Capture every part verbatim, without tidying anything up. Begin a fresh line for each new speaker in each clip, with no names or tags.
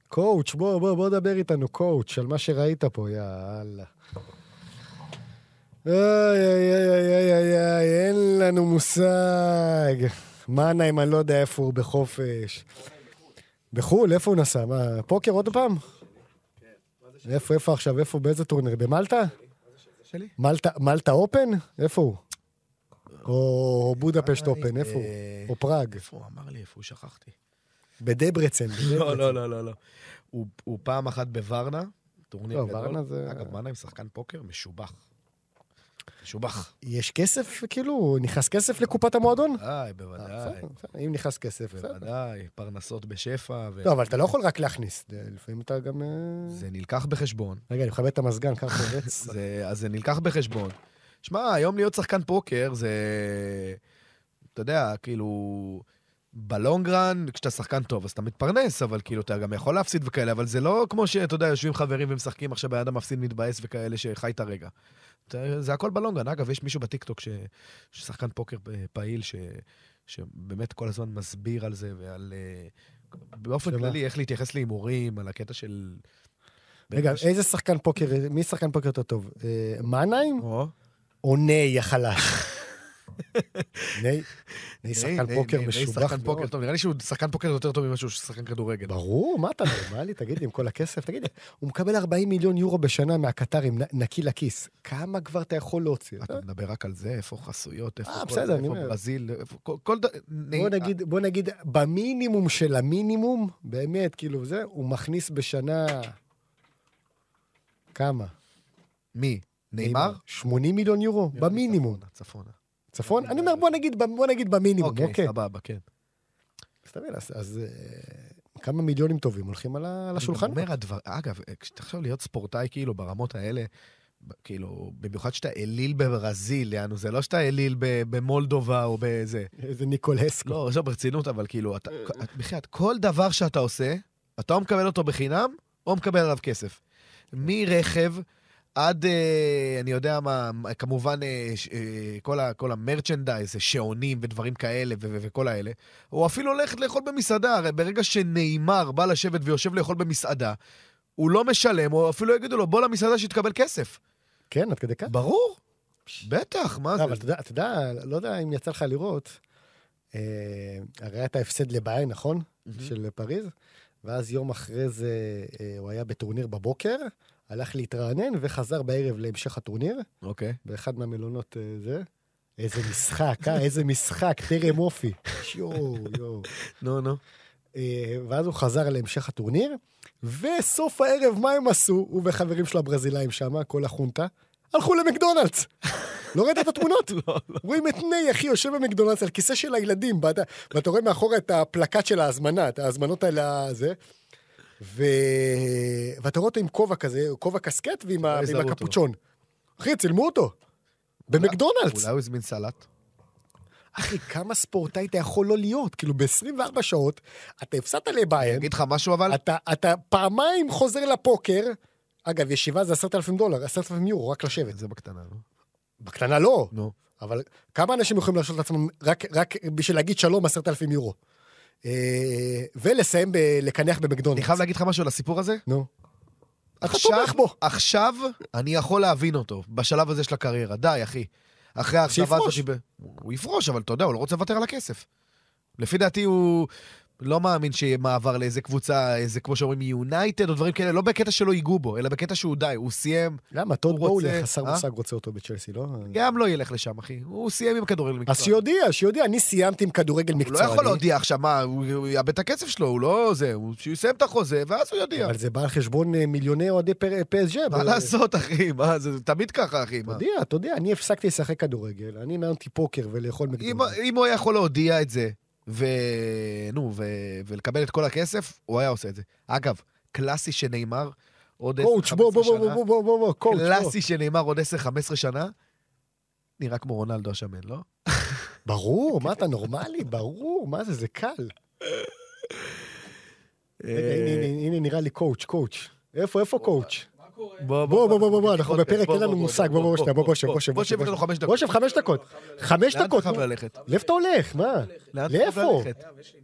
קואוץ', בוא, בוא, בוא דבר איתנו, קואוץ', על מה שראית פה, יאללה. איי, איי, איי, איי, איי, איי, אין לנו מושג. מה נעים, אני לא יודע איפה הוא בחופש. בחול, איפה הוא נסע? מה, פוקר עוד פעם? איפה, איפה עכשיו, איפה, באיזה טורניר? במלטה?
שלי?
מלטה, מלטה אופן? איפה הוא? או בודפשט אופן, איפה הוא? או פראג?
איפה הוא? אמר לי, איפה הוא? שכחתי.
בדברצן.
לא, לא, לא, לא, לא. הוא פעם אחת בוורנה, טורניר גדול.
זה...
אגב, וורנה עם שחקן פוקר משובח. משובח.
יש כסף, כאילו? נכנס כסף לקופת המועדון?
בוודאי, בוודאי.
אם נכנס כסף.
בוודאי, פרנסות בשפע.
לא, אבל אתה לא יכול רק להכניס. לפעמים אתה גם...
זה נלקח בחשבון.
רגע, אני מכבד את המזגן, ככה חורץ.
אז זה נלקח בחשבון. שמע, היום להיות שחקן פוקר זה... אתה יודע, כאילו... בלונגרן, כשאתה שחקן טוב, אז אתה מתפרנס, אבל כאילו, אתה גם יכול להפסיד וכאלה, אבל זה לא כמו שאתה יודע, יושבים חברים ומשחקים, עכשיו באדם מפסיד מתבאס וכאלה שחי את הרגע. זה הכל בלונגרן. אגב, יש מישהו בטיקטוק ששחקן פוקר פעיל, שבאמת כל הזמן מסביר על זה, ועל... באופן כללי, איך להתייחס להימורים, על הקטע של...
רגע, איזה שחקן פוקר, מי שחקן פוקר יותר טוב? מנהיים? או ניי החלש? ניי שחקן פוקר משובח מאוד.
נראה לי שהוא שחקן פוקר יותר טוב ממשהו ששחקן כדורגל.
ברור, מה אתה נורמלי? תגיד לי, עם כל הכסף, תגיד לי, הוא מקבל ארבעים מיליון יורו בשנה מהקטרים, נקי לכיס. כמה כבר אתה יכול להוציא?
אתה מדבר רק על זה, איפה חסויות, איפה ברזיל,
בוא נגיד, במינימום של המינימום, באמת, כאילו זה, הוא מכניס בשנה... כמה?
מי? נאמר?
שמונים מיליון יורו, במינימום.
צפונה.
צפון? אני אומר, בוא נגיד, בוא נגיד במינימום, אוקיי?
אוקיי, סבבה, כן.
סתבל, אז כמה מיליונים טובים הולכים על השולחן?
אני אומר, אגב, כשתחשוב להיות ספורטאי כאילו ברמות האלה, כאילו, במיוחד שאתה אליל בברזיל, יענו, זה לא שאתה אליל במולדובה או באיזה...
איזה ניקולסקו.
לא, זה ברצינות, אבל כאילו, בכלל, כל דבר שאתה עושה, אתה או מקבל אותו בחינם, או מקבל עליו כסף. מרכב עד, אני יודע מה, כמובן, כל המרצ'נדייז, שעונים ודברים כאלה וכל האלה, הוא אפילו הולך לאכול במסעדה, הרי ברגע שנאמר בא לשבת ויושב לאכול במסעדה, הוא לא משלם, או אפילו יגידו לו, בוא למסעדה שתקבל כסף.
כן, עד כדי כך?
ברור. בטח, מה זה?
אבל אתה יודע, לא יודע אם יצא לך לראות, הרי אתה הפסד לבעי, נכון? של פריז, ואז יום אחרי זה הוא היה בטורניר בבוקר, הלך להתרענן וחזר בערב להמשך הטורניר.
אוקיי.
באחד מהמלונות זה. איזה משחק, אה? איזה משחק, טרם אופי. יואו, יואו.
נו, נו.
ואז הוא חזר להמשך הטורניר, וסוף הערב מה הם עשו? הוא וחברים שלו הברזילאים שם, כל החונטה, הלכו למקדונלדס. לא ראית את התמונות?
לא, לא.
רואים את ניי, אחי, יושב במקדונלדס על כיסא של הילדים, ואתה רואה מאחור את הפלקט של ההזמנה, את ההזמנות האלה, זה. ו... ואתה רואה אותו עם כובע כזה, כובע קסקט ועם הקפוצ'ון. אחי, צילמו אותו. במקדונלדס.
אולי הוא הזמין סלט.
אחי, כמה ספורטאי אתה יכול לא להיות? כאילו, ב-עשרים וארבע שעות, אתה הפסדת לבעיה.
אני אגיד לך משהו אבל?
אתה, אתה פעמיים חוזר לפוקר. אגב, ישיבה זה עשרת אלפים דולר, עשרת אלפים יורו, רק לשבת.
זה בקטנה, לא?
בקטנה לא.
נו.
אבל כמה אנשים יכולים להרשות לעצמם רק, רק בשביל להגיד שלום עשרת אלפים יורו? ולסיים לקנח במקדונלדס.
אני חייב להגיד לך משהו על הסיפור הזה?
נו. אתה תומך בו.
עכשיו אני יכול להבין אותו, בשלב הזה של הקריירה. די, אחי. אחרי ההחשבה הזאת... הוא יפרוש, אבל אתה יודע, הוא לא רוצה לוותר על הכסף. לפי דעתי הוא לא מאמין שיהיה מעבר לאיזה קבוצה, איזה כמו שאומרים יונייטד או דברים כאלה, לא בקטע שלא ייגעו בו, אלא בקטע שהוא די, הוא סיים.
למה? טוד בואולי חסר מושג רוצה אותו בצ'לסי, לא?
גם לא ילך לשם, אחי. הוא סיים עם כדורגל מקצועני.
אז שיודיע, שיודיע, אני סיימתי עם כדורגל מקצועני.
הוא לא יכול להודיע עכשיו, מה, הוא יאבד את הכסף שלו, הוא לא זה, הוא יסיים את החוזה, ואז הוא יודיע.
אבל זה בא על חשבון מיליוני אוהדי פי אס ג'י.
מה לעשות, אחי? מה, זה תמיד ככה, אחי.
תודיע, תודיע, אני הפסקתי לשחק כדורגל, אני מענתי פוקר ולאכול מקדונלדס.
אם הוא יכול להודיע את זה, ונו, ולקבל את כל הכסף, הוא היה עושה את זה. אגב, קלאסי שנאמר עוד עשר חמש עשרה שנה, קלאסי שנאמר עוד עשר חמש עשרה שנה, נראה כמו רונלדו השמן, לא?
ברור, מה אתה נורמלי? ברור, מה זה, זה קל. הנה נראה לי קואוץ', קואוץ'. איפה, איפה קואוץ'? בוא, בוא, בוא, בוא, בוא, אנחנו בפרק, אין לנו מושג, בוא, בוא, בוא, בוא, בוא, בוא,
בוא, שב לנו חמש דקות.
בוא, שב חמש דקות. חמש דקות.
לאן אתה חייב ללכת?
לאיפה אתה הולך? מה? לאיפה?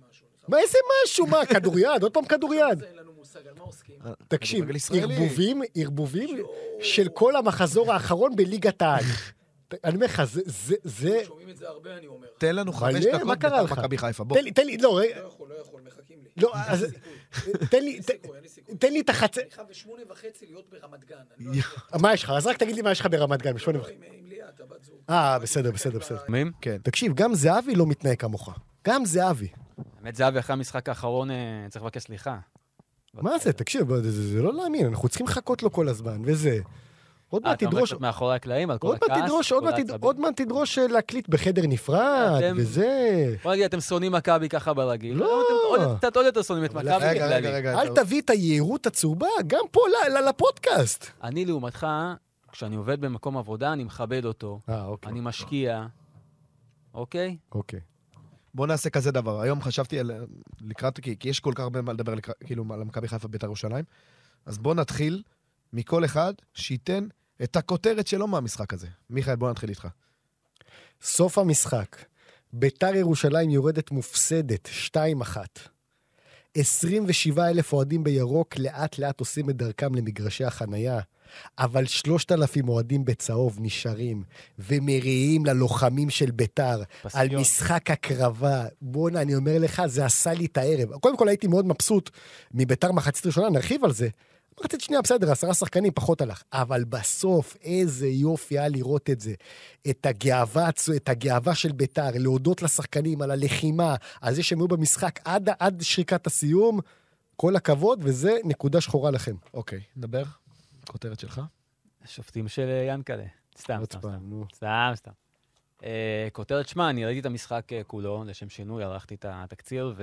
מה איזה משהו? מה, כדוריד? עוד פעם כדוריד.
אין לנו מושג על מה עוסקים.
תקשיב, ערבובים, ערבובים של כל המחזור האחרון בליגת העל. אני אומר לך, זה, זה...
שומעים את זה הרבה, אני אומר.
תן לנו חמש דקות בתוך מכבי חיפה, בוא.
תן לי, תן לי, לא, רגע.
לא יכול, לא יכול, מחכים לי.
לא, אז... תן לי, תן לי את החצי...
אני חייב בשמונה וחצי להיות ברמת גן.
מה יש לך? אז רק תגיד לי מה יש לך ברמת גן, בשמונה וחצי.
עם ליאת, הבת זוג.
אה, בסדר, בסדר, בסדר.
מי?
כן.
תקשיב, גם זהבי לא מתנהג כמוך. גם זהבי.
האמת, זהבי אחרי המשחק האחרון צריך לבקש סליחה.
מה זה? תקשיב, זה לא להאמין, אנחנו צריכים לחכות לו כל הזמן, וזה... עוד מעט תדרוש...
אתה אומר מאחורי הקלעים על כל
עוד
הכעס?
מעט תדרוש, עוד מעט תדרוש להקליט בחדר נפרד, וזה...
בוא נגיד, אתם שונאים מכבי ככה ברגיל.
לא.
קצת עוד יותר שונאים את מכבי.
רגע, רגע, רגע.
אל תביא את היהירות הצהובה, גם פה לפודקאסט.
אני לעומתך, כשאני עובד במקום עבודה, אני מכבד אותו.
אה, אוקיי.
אני משקיע. אוקיי?
אוקיי.
בוא נעשה כזה דבר. היום חשבתי על... לקראת, כי יש כל כך הרבה מה לדבר כאילו על מכבי חיפה בית"ר ירושלים. אז בוא נתחיל מכל אחד שייתן את הכותרת שלו מהמשחק הזה. מיכאל, בוא נתחיל איתך.
סוף המשחק. בית"ר ירושלים יורדת מופסדת, שתיים אחת. עשרים ושבעה אלף אוהדים בירוק לאט לאט עושים את דרכם למגרשי החנייה, אבל שלושת אלפים אוהדים בצהוב נשארים ומריעים ללוחמים של בית"ר על משחק הקרבה. בוא'נה, אני אומר לך, זה עשה לי את הערב. קודם כל הייתי מאוד מבסוט מבית"ר מחצית ראשונה, נרחיב על זה. מחצית שנייה, בסדר, עשרה שחקנים פחות הלך. אבל בסוף, איזה יופי היה לראות את זה. את הגאווה, את הגאווה של בית"ר, להודות לשחקנים על הלחימה, על זה שהם היו במשחק עד, עד שריקת הסיום. כל הכבוד, וזה נקודה שחורה לכם.
אוקיי, נדבר. כותרת שלך.
שופטים של ינקלה. סתם, סתם, סתם. סתם, סתם. כותרת שמה, אני ראיתי את המשחק כולו, לשם שינוי, ערכתי את התקציר,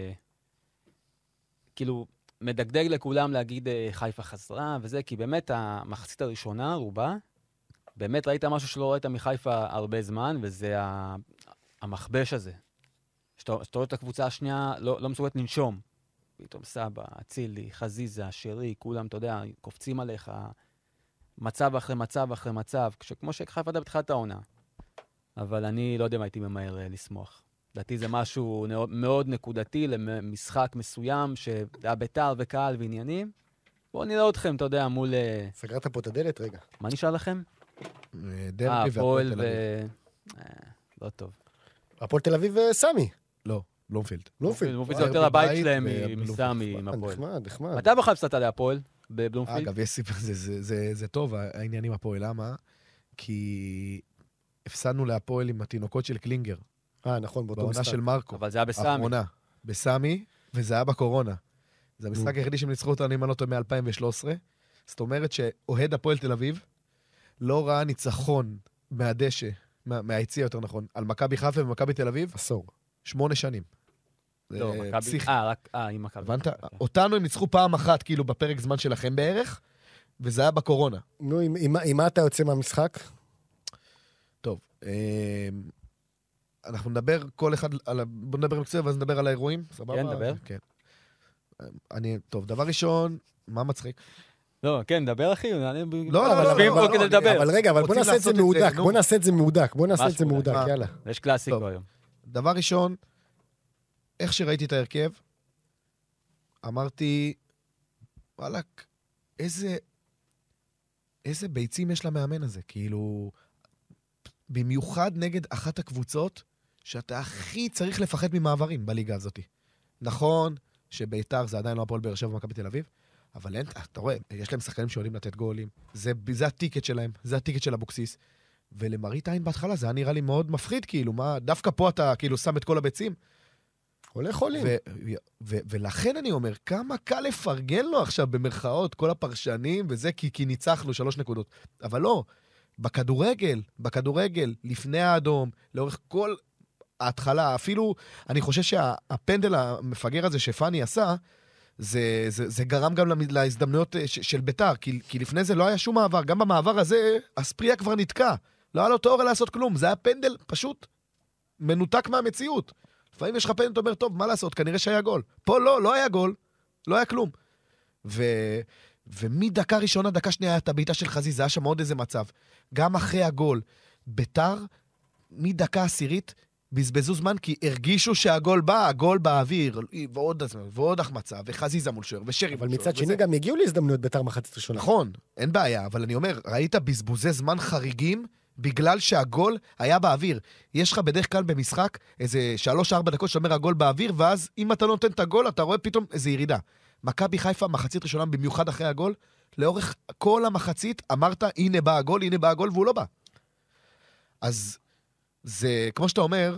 וכאילו... מדגדג לכולם להגיד חיפה חזרה וזה, כי באמת המחצית הראשונה, רובה, באמת ראית משהו שלא ראית מחיפה הרבה זמן, וזה המחבש הזה. שאתה רואה את הקבוצה השנייה, לא, לא מסוגלת לנשום. פתאום סבא, אצילי, חזיזה, שרי, כולם, אתה יודע, קופצים עליך, מצב אחרי מצב אחרי מצב, כמו שחיפה דה בתחילת העונה. אבל אני לא יודע מה הייתי ממהר לשמוח. לדעתי זה משהו מאוד נקודתי למשחק מסוים, שהיה בית"ר וקהל ועניינים. בואו נראה אתכם, אתה יודע, מול...
סגרת פה את הדלת, רגע.
מה נשאר לכם?
דרבי והפועל תל אביב.
לא טוב.
הפועל תל אביב וסמי.
לא, בלומפילד.
בלומפילד.
בלומפילד זה יותר הבית שלהם מסמי, עם הפועל.
נחמד, נחמד.
מתי בכלל הפסדת להפועל בבלומפילד?
אגב, יש סיפור, זה טוב, העניין עם הפועל. למה? כי הפסדנו להפועל עם התינוקות של קלינגר.
אה, נכון, באותו משחק.
בעונה של מרקו.
אבל זה היה בסמי.
האחרונה. בסמי, וזה היה בקורונה. זה המשחק היחידי שהם ניצחו אותנו, אם אני לא טועה, מ-אלפיים ושלוש עשרה. זאת אומרת שאוהד הפועל תל אביב לא ראה ניצחון מהדשא, מהיציע יותר נכון, על מכבי חיפה ומכבי תל אביב.
עשור.
שמונה שנים.
לא, מכבי... אה, רק... אה, עם מכבי.
הבנת? אותנו הם ניצחו פעם אחת, כאילו, בפרק זמן שלכם בערך, וזה היה בקורונה.
נו, עם מה אתה יוצא מהמשחק?
טוב, אנחנו נדבר כל אחד, על, בוא נדבר על קצר, ואז נדבר על האירועים, סבבה?
כן, נדבר.
כן. אני, טוב, דבר ראשון, מה מצחיק?
לא, כן, נדבר אחי.
לא, אבל
אבל רגע, אבל בוא נעשה את זה מהודק, בוא נעשה את זה מהודק, בוא נעשה את זה מהודק, יאללה.
יש קלאסיקו היום.
דבר ראשון, איך שראיתי את ההרכב, אמרתי, וואלק, איזה, איזה ביצים יש למאמן הזה, כאילו... במיוחד נגד אחת הקבוצות שאתה הכי צריך לפחד ממעברים בליגה הזאת. נכון שביתר זה עדיין לא הפועל באר שבע ומכבי תל אביב, אבל אין, אתה רואה, יש להם שחקנים שיודעים לתת גולים, זה, זה הטיקט שלהם, זה הטיקט של אבוקסיס, ולמראית עין בהתחלה זה היה נראה לי מאוד מפחיד, כאילו, מה, דווקא פה אתה כאילו שם את כל הביצים.
הולך חולים.
ולכן אני אומר, כמה קל לפרגן לו עכשיו במרכאות, כל הפרשנים וזה, כי, כי ניצחנו שלוש נקודות. אבל לא, בכדורגל, בכדורגל, לפני האדום, לאורך כל ההתחלה, אפילו, אני חושב שהפנדל המפגר הזה שפני עשה, זה, זה, זה גרם גם להזדמנויות של ביתר, כי, כי לפני זה לא היה שום מעבר, גם במעבר הזה, הספריה כבר נתקע, לא היה לו תיאוריה לעשות כלום, זה היה פנדל פשוט מנותק מהמציאות. לפעמים יש לך פנדל, אתה אומר, טוב, מה לעשות, כנראה שהיה גול. פה לא, לא היה גול, לא היה כלום. ו... ומדקה ראשונה, דקה שנייה, את הבעיטה של חזיזה, היה שם עוד איזה מצב. גם אחרי הגול, ביתר, מדקה עשירית, בזבזו זמן כי הרגישו שהגול בא, הגול באוויר, ועוד, ועוד החמצה, וחזיזה מול שוער, ושרי
אבל
מול שוער.
מצד שני גם הגיעו להזדמנויות בית"ר מחצית ראשונה.
נכון, אין בעיה, אבל אני אומר, ראית בזבוזי זמן חריגים, בגלל שהגול היה באוויר. יש לך בדרך כלל במשחק איזה שלוש ארבע דקות שאומר הגול באוויר, ואז אם אתה נותן את הגול, אתה רואה פתאום איזו ירידה. מכבי חיפה, מחצית ראשונה, במיוחד אחרי הגול, לאורך כל המחצית אמרת, הנה בא הגול, הנה בא הגול, והוא לא בא. אז זה, כמו שאתה אומר,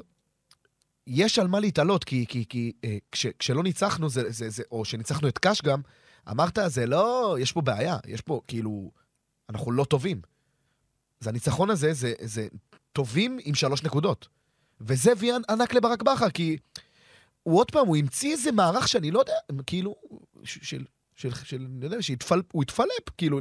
יש על מה להתעלות, כי, כי, כי אה, כש, כשלא ניצחנו, זה, זה, זה, או שניצחנו את קש גם, אמרת, זה לא, יש פה בעיה, יש פה, כאילו, אנחנו לא טובים. אז הניצחון הזה, זה, זה טובים עם שלוש נקודות. וזה הביא ענק לברק בכר, כי הוא עוד פעם, הוא המציא איזה מערך שאני לא יודע, כאילו, של, של, של, אני יודע, שהתפל, הוא התפלפ, כאילו,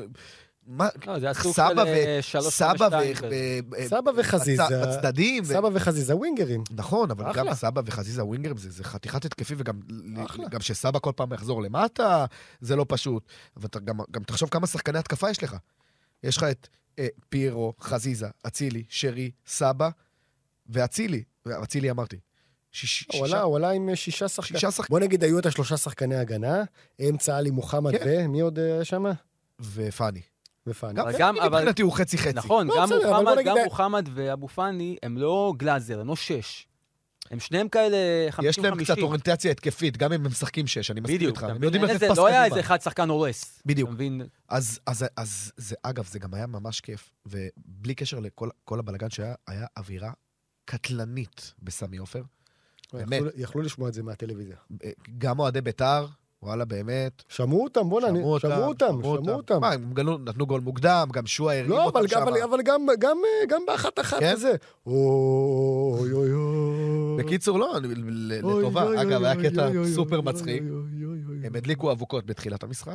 מה,
סבא
ו... סבא
ו... סבא וחזיזה.
בצדדים.
סבא וחזיזה ווינגרים.
נכון, אבל גם סבא וחזיזה ווינגרים, זה, זה חתיכת התקפי, וגם גם שסבא כל פעם יחזור למטה, זה לא פשוט. אבל גם, גם תחשוב כמה שחקני התקפה יש לך. יש לך את אה, פירו, חזיזה, אצילי, שרי, סבא, ואצילי, אצילי אמרתי. שיש,
וואלה, וואלה עם שישה שחקנים. שישה שחקנים. בוא נגיד, היו את השלושה שחקני הגנה, אמצע עלי מוחמד
כן.
ומי עוד שם?
ופני.
ופני.
אבל גם, אבל... מבחינתי הוא חצי חצי.
נכון,
לא,
גם,
בסדר,
מוחמד,
נגיד...
גם מוחמד ואבו פני הם לא גלאזר, הם לא שש. הם שניהם כאלה חמישים חמישים.
יש להם קצת אוריינטציה התקפית, גם אם הם משחקים שש, אני מסכים איתך. הם יודעים לתת פס
קדימה. לא היה איזה אחד שחקן הורס.
בדיוק. אז, אז, אז זה, אגב, זה גם היה ממש כיף, ובלי קשר לכל הבלגן שהיה, היה אווירה קטלנית בסמי עופר.
באמת. יכלו לשמוע את זה מהטלוויזיה.
גם אוהדי בית"ר, וואלה, באמת.
שמעו אותם, בוא נעני, שמעו אותם, שמעו אותם.
מה, הם נתנו גול מוקדם, גם שועה הרים אותם שם.
לא, אבל גם באחת אחת כזה. אוי, אוי, אוי.
בקיצור, לא, לטובה. אגב, היה קטע סופר מצחיק. הם הדליקו אבוקות בתחילת המשחק,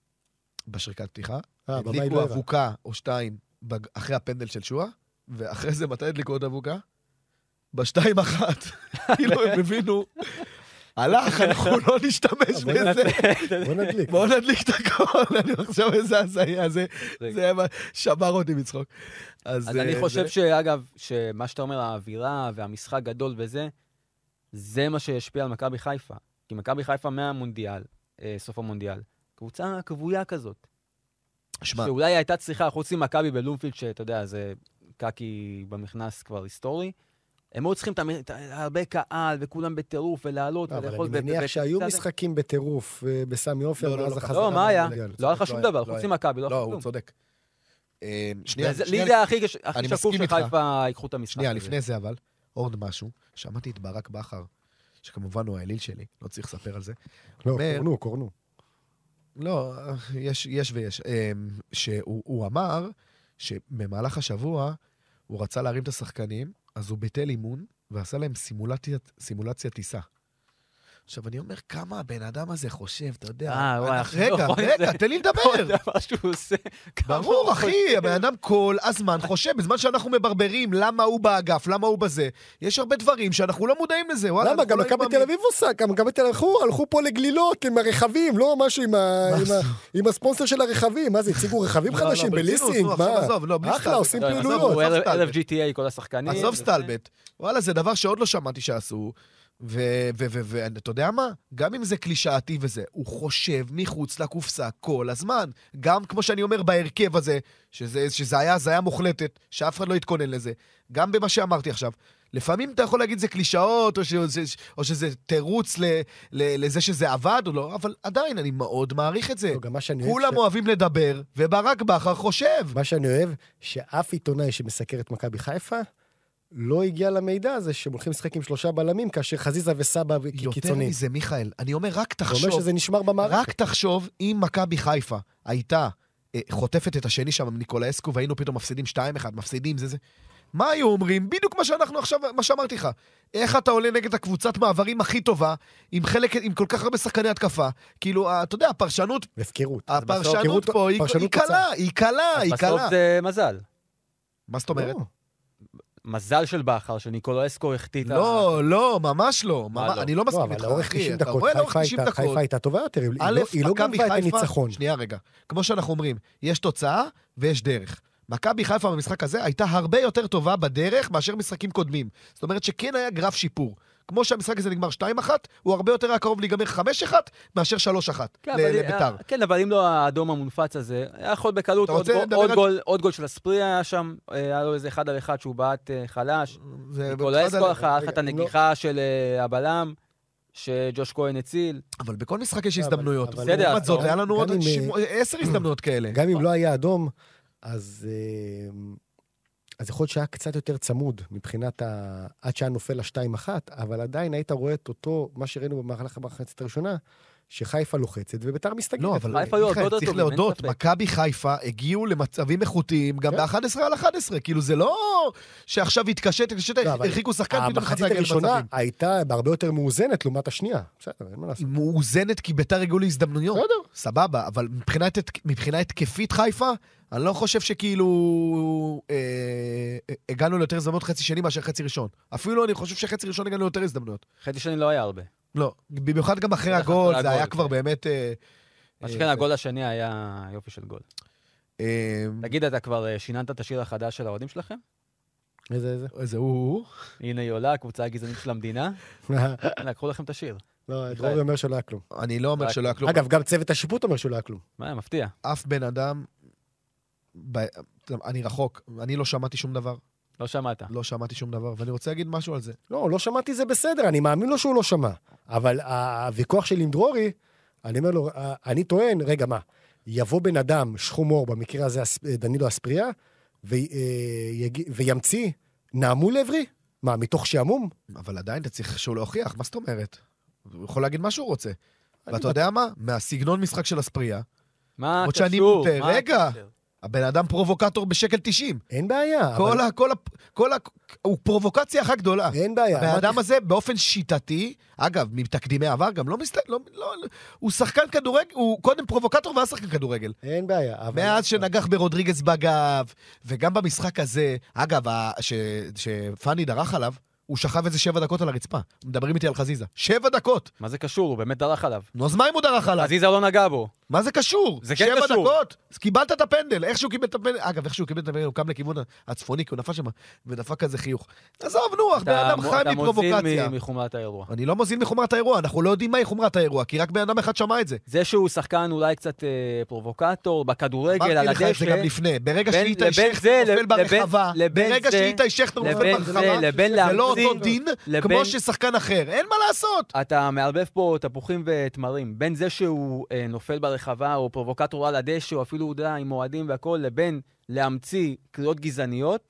בשריקת פתיחה. הדליקו אבוקה או שתיים אחרי הפנדל של שועה, ואחרי זה מתי הדליקו עוד אבוקה? בשתיים אחת. כאילו הם הבינו... הלך, אנחנו לא נשתמש בזה.
בוא נדליק.
בוא נדליק את הכל, אני חושב איזה הזיה, זה שבר אותי מצחוק.
אז אני חושב שאגב, שמה שאתה אומר, האווירה והמשחק גדול וזה, זה מה שישפיע על מכבי חיפה. כי מכבי חיפה מהמונדיאל, סוף המונדיאל, קבוצה קבויה כזאת. שאולי הייתה צריכה, חוץ ממכבי בלומפילד, שאתה יודע, זה קקי במכנס כבר היסטורי, הם מאוד צריכים הרבה קהל, וכולם בטירוף, ולעלות, ולאכול.
אבל אני מניח שהיו משחקים בטירוף בסמי עופר, ואז החזרה.
לא, מה היה? לא היה לך שום דבר, חוץ ממכבי, לא
לא, הוא צודק.
לי זה הכי שקוף שחיפה ייקחו את המשחק.
שנייה, לפני זה אבל, עוד משהו, שמעתי את ברק בכר, שכמובן הוא האליל שלי, לא צריך לספר על זה.
לא, קורנו, קורנו.
לא, יש ויש. שהוא אמר שבמהלך השבוע הוא רצה להרים את השחקנים, אז הוא ביטל אימון, ועשה להם סימולציית, סימולציית טיסה. עכשיו, אני אומר, כמה הבן אדם הזה חושב, אתה יודע...
אה, וואי,
רגע, רגע, תן לי לדבר.
זה מה שהוא עושה.
ברור, אחי, הבן אדם כל הזמן חושב, בזמן שאנחנו מברברים, למה הוא באגף, למה הוא בזה, יש הרבה דברים שאנחנו לא מודעים לזה.
למה? גם מכבי תל אביב עושה, גם מכבי תל אביב הלכו פה לגלילות עם הרכבים, לא משהו עם הספונסר של הרכבים. מה זה, הציגו רכבים חדשים בליסינג? אחלה, עושים פעילויות.
אלף ג'י טי איי כל השחקנים.
עזוב סטלבט. וואלה, זה דבר שעוד לא שמעתי שעשו. ואתה יודע מה? גם אם זה קלישאתי וזה, הוא חושב מחוץ לקופסה כל הזמן. גם כמו שאני אומר בהרכב הזה, שזה, שזה היה, זה היה מוחלטת, שאף אחד לא יתכונן לזה. גם במה שאמרתי עכשיו. לפעמים אתה יכול להגיד זה קלישאות, או שזה, או שזה תירוץ ל, ל, לזה שזה עבד או לא, אבל עדיין אני מאוד מעריך את זה.
לא,
כולם ש... אוהבים לדבר, וברק בכר חושב.
מה שאני אוהב, שאף עיתונאי שמסקר את מכבי חיפה, לא הגיע למידע הזה שהם הולכים לשחק עם שלושה בלמים, כאשר חזיזה וסבא קיצוני.
יותר מזה, מיכאל, אני אומר, רק תחשוב...
אומר שזה נשמר במערכת.
רק תחשוב, אם מכבי חיפה הייתה אה, חוטפת את השני שם עם ניקולאסקו, והיינו פתאום מפסידים שתיים אחד, מפסידים זה זה. מה היו אומרים? בדיוק מה שאנחנו עכשיו, מה שאמרתי לך. איך אתה עולה נגד הקבוצת מעברים הכי טובה, עם חלק, עם כל כך הרבה שחקני התקפה? כאילו, אתה יודע, הפרשנות...
הפקרות.
הפרשנות פה היא קלה, היא קלה, היא קלה.
בסוף זה מזל.
מה זאת אומרת?
מזל של בכר, שניקולאסקו החטיא את ה...
לא, לא, ממש לא. אני לא מסכים איתך.
לאורך תשעים דקות, חיפה הייתה טובה יותר, היא לא גנבה את הניצחון.
שנייה רגע, כמו שאנחנו אומרים, יש תוצאה ויש דרך. מכבי חיפה במשחק הזה הייתה הרבה יותר טובה בדרך מאשר משחקים קודמים. זאת אומרת שכן היה גרף שיפור. כמו שהמשחק הזה נגמר שתיים אחת, הוא הרבה יותר היה קרוב להיגמר חמש אחת מאשר שלוש אחת לביתר.
כן, אבל אם לא האדום המונפץ הזה, היה יכול בקלות עוד גול של הספרי היה שם, היה לו איזה אחד על אחד שהוא בעט חלש. קולסקו אחת הנגיחה של הבלם, שג'וש כהן הציל.
אבל בכל משחק יש הזדמנויות.
בסדר,
לעומת זאת, היה לנו עוד עשר הזדמנויות כאלה.
גם אם לא היה אדום, אז... אז יכול להיות שהיה קצת יותר צמוד מבחינת ה... עד שהיה נופל ל-שתיים אחת, אבל עדיין היית רואה את אותו, מה שראינו במהלך המחצית הראשונה, שחיפה לוחצת וביתר מסתגרת.
לא, אבל מיכאל, צריך להודות, מכבי חיפה הגיעו למצבים איכותיים גם ב-אחת עשרה על אחת עשרה, כאילו זה לא שעכשיו התקשט, התקשט, הרחיקו שחקן, פתאום
המחצית הראשונה הייתה בהרבה יותר מאוזנת לעומת השנייה. בסדר, אין מה לעשות.
מאוזנת כי ביתר הגיעו להזדמנויות. סבבה, אבל מבחינה התקפית חיפה, אני לא חושב שכאילו הגענו ליותר הזדמנות חצי שני מאשר חצי ראשון. אפילו אני חושב שחצי ראשון הגענו ליותר הזדמנויות.
חצי שני לא היה הרבה.
לא, במיוחד גם אחרי הגול, זה היה כבר באמת...
מה שכן, הגול השני היה יופי של גול. תגיד, אתה כבר שיננת את השיר החדש של האוהדים שלכם?
איזה, איזה?
איזה הוא?
הנה היא עולה, הקבוצה הגזענית של המדינה. לקחו לכם את השיר.
לא, דרורי אומר שלא היה כלום.
אני לא אומר שלא היה כלום.
אגב, גם צוות השיפוט אומר שלא היה כלום.
מה, מפתיע.
אף בן אדם, אני רחוק, אני לא שמעתי שום דבר.
לא שמעת.
לא שמעתי שום דבר, ואני רוצה להגיד משהו על זה.
לא, לא שמעתי זה בסדר, אני מאמין לו שהוא לא שמע. אבל הוויכוח שלי עם דרורי, אני אומר לו, אני טוען, רגע, מה? יבוא בן אדם, שחום אור, במקרה הזה דנילו אספריה, וימציא, נעמו לעברי? מה, מתוך שעמום?
אבל עדיין אתה צריך שהוא להוכיח, מה זאת אומרת? הוא יכול להגיד מה שהוא רוצה. ואתה יודע מה? מהסגנון משחק של אספריה,
מה
קשור? רגע, הבן אדם פרובוקטור בשקל תשעים.
אין בעיה.
כל ה... כל ה... כל ה... הוא פרובוקציה אחת גדולה.
אין בעיה.
הבן אדם הזה באופן שיטתי, אגב, מתקדימי עבר גם לא מסתכל, לא, לא, הוא שחקן כדורגל, הוא קודם פרובוקטור ואז שחקן כדורגל.
אין בעיה.
מאז שנגח ברודריגס בגב, וגם במשחק הזה, אגב, שפני דרך עליו, הוא שכב איזה שבע דקות על הרצפה. מדברים איתי על חזיזה. שבע דקות.
מה זה קשור? הוא באמת דרך עליו.
נו, אז מה אם הוא דרך עליו?
חזיזה לא נגע בו.
מה זה קשור?
זה כן
שבע
קשור.
דקות? אז קיבלת את הפנדל. איך שהוא קיבל את הפנדל? אגב, איך שהוא קיבל את הפנדל, הוא קם לכיוון הצפוני, כי הוא נפל שם, ונפק כזה חיוך. עזוב, נוח, בן אדם חי מפרובוקציה.
אתה מוזיל מחומרת האירוע.
אני לא מוזיל מחומרת האירוע, אנחנו לא יודעים מהי חומרת האירוע, כי רק בן אדם אחד שמע את זה.
זה שהוא שחקן אולי קצת אה, פרובוקטור, בכדורגל, על הדשא.
אמרתי לך את זה גם לפני. ברגע שאיתי שכטר נופל ברחבה, ברגע שאיתי שכטר נופל ברחבה, זה לא אותו דין כמו ששחקן אחר. אין מה לעשות.
אתה מערבב פה תפוחים ותמרים. בין זה שהוא אה, נופל ברחבה, או פרובוקטור על הדשא, או אפילו יודע עם מועדים והכל, לבין להמציא קריאות גזעניות,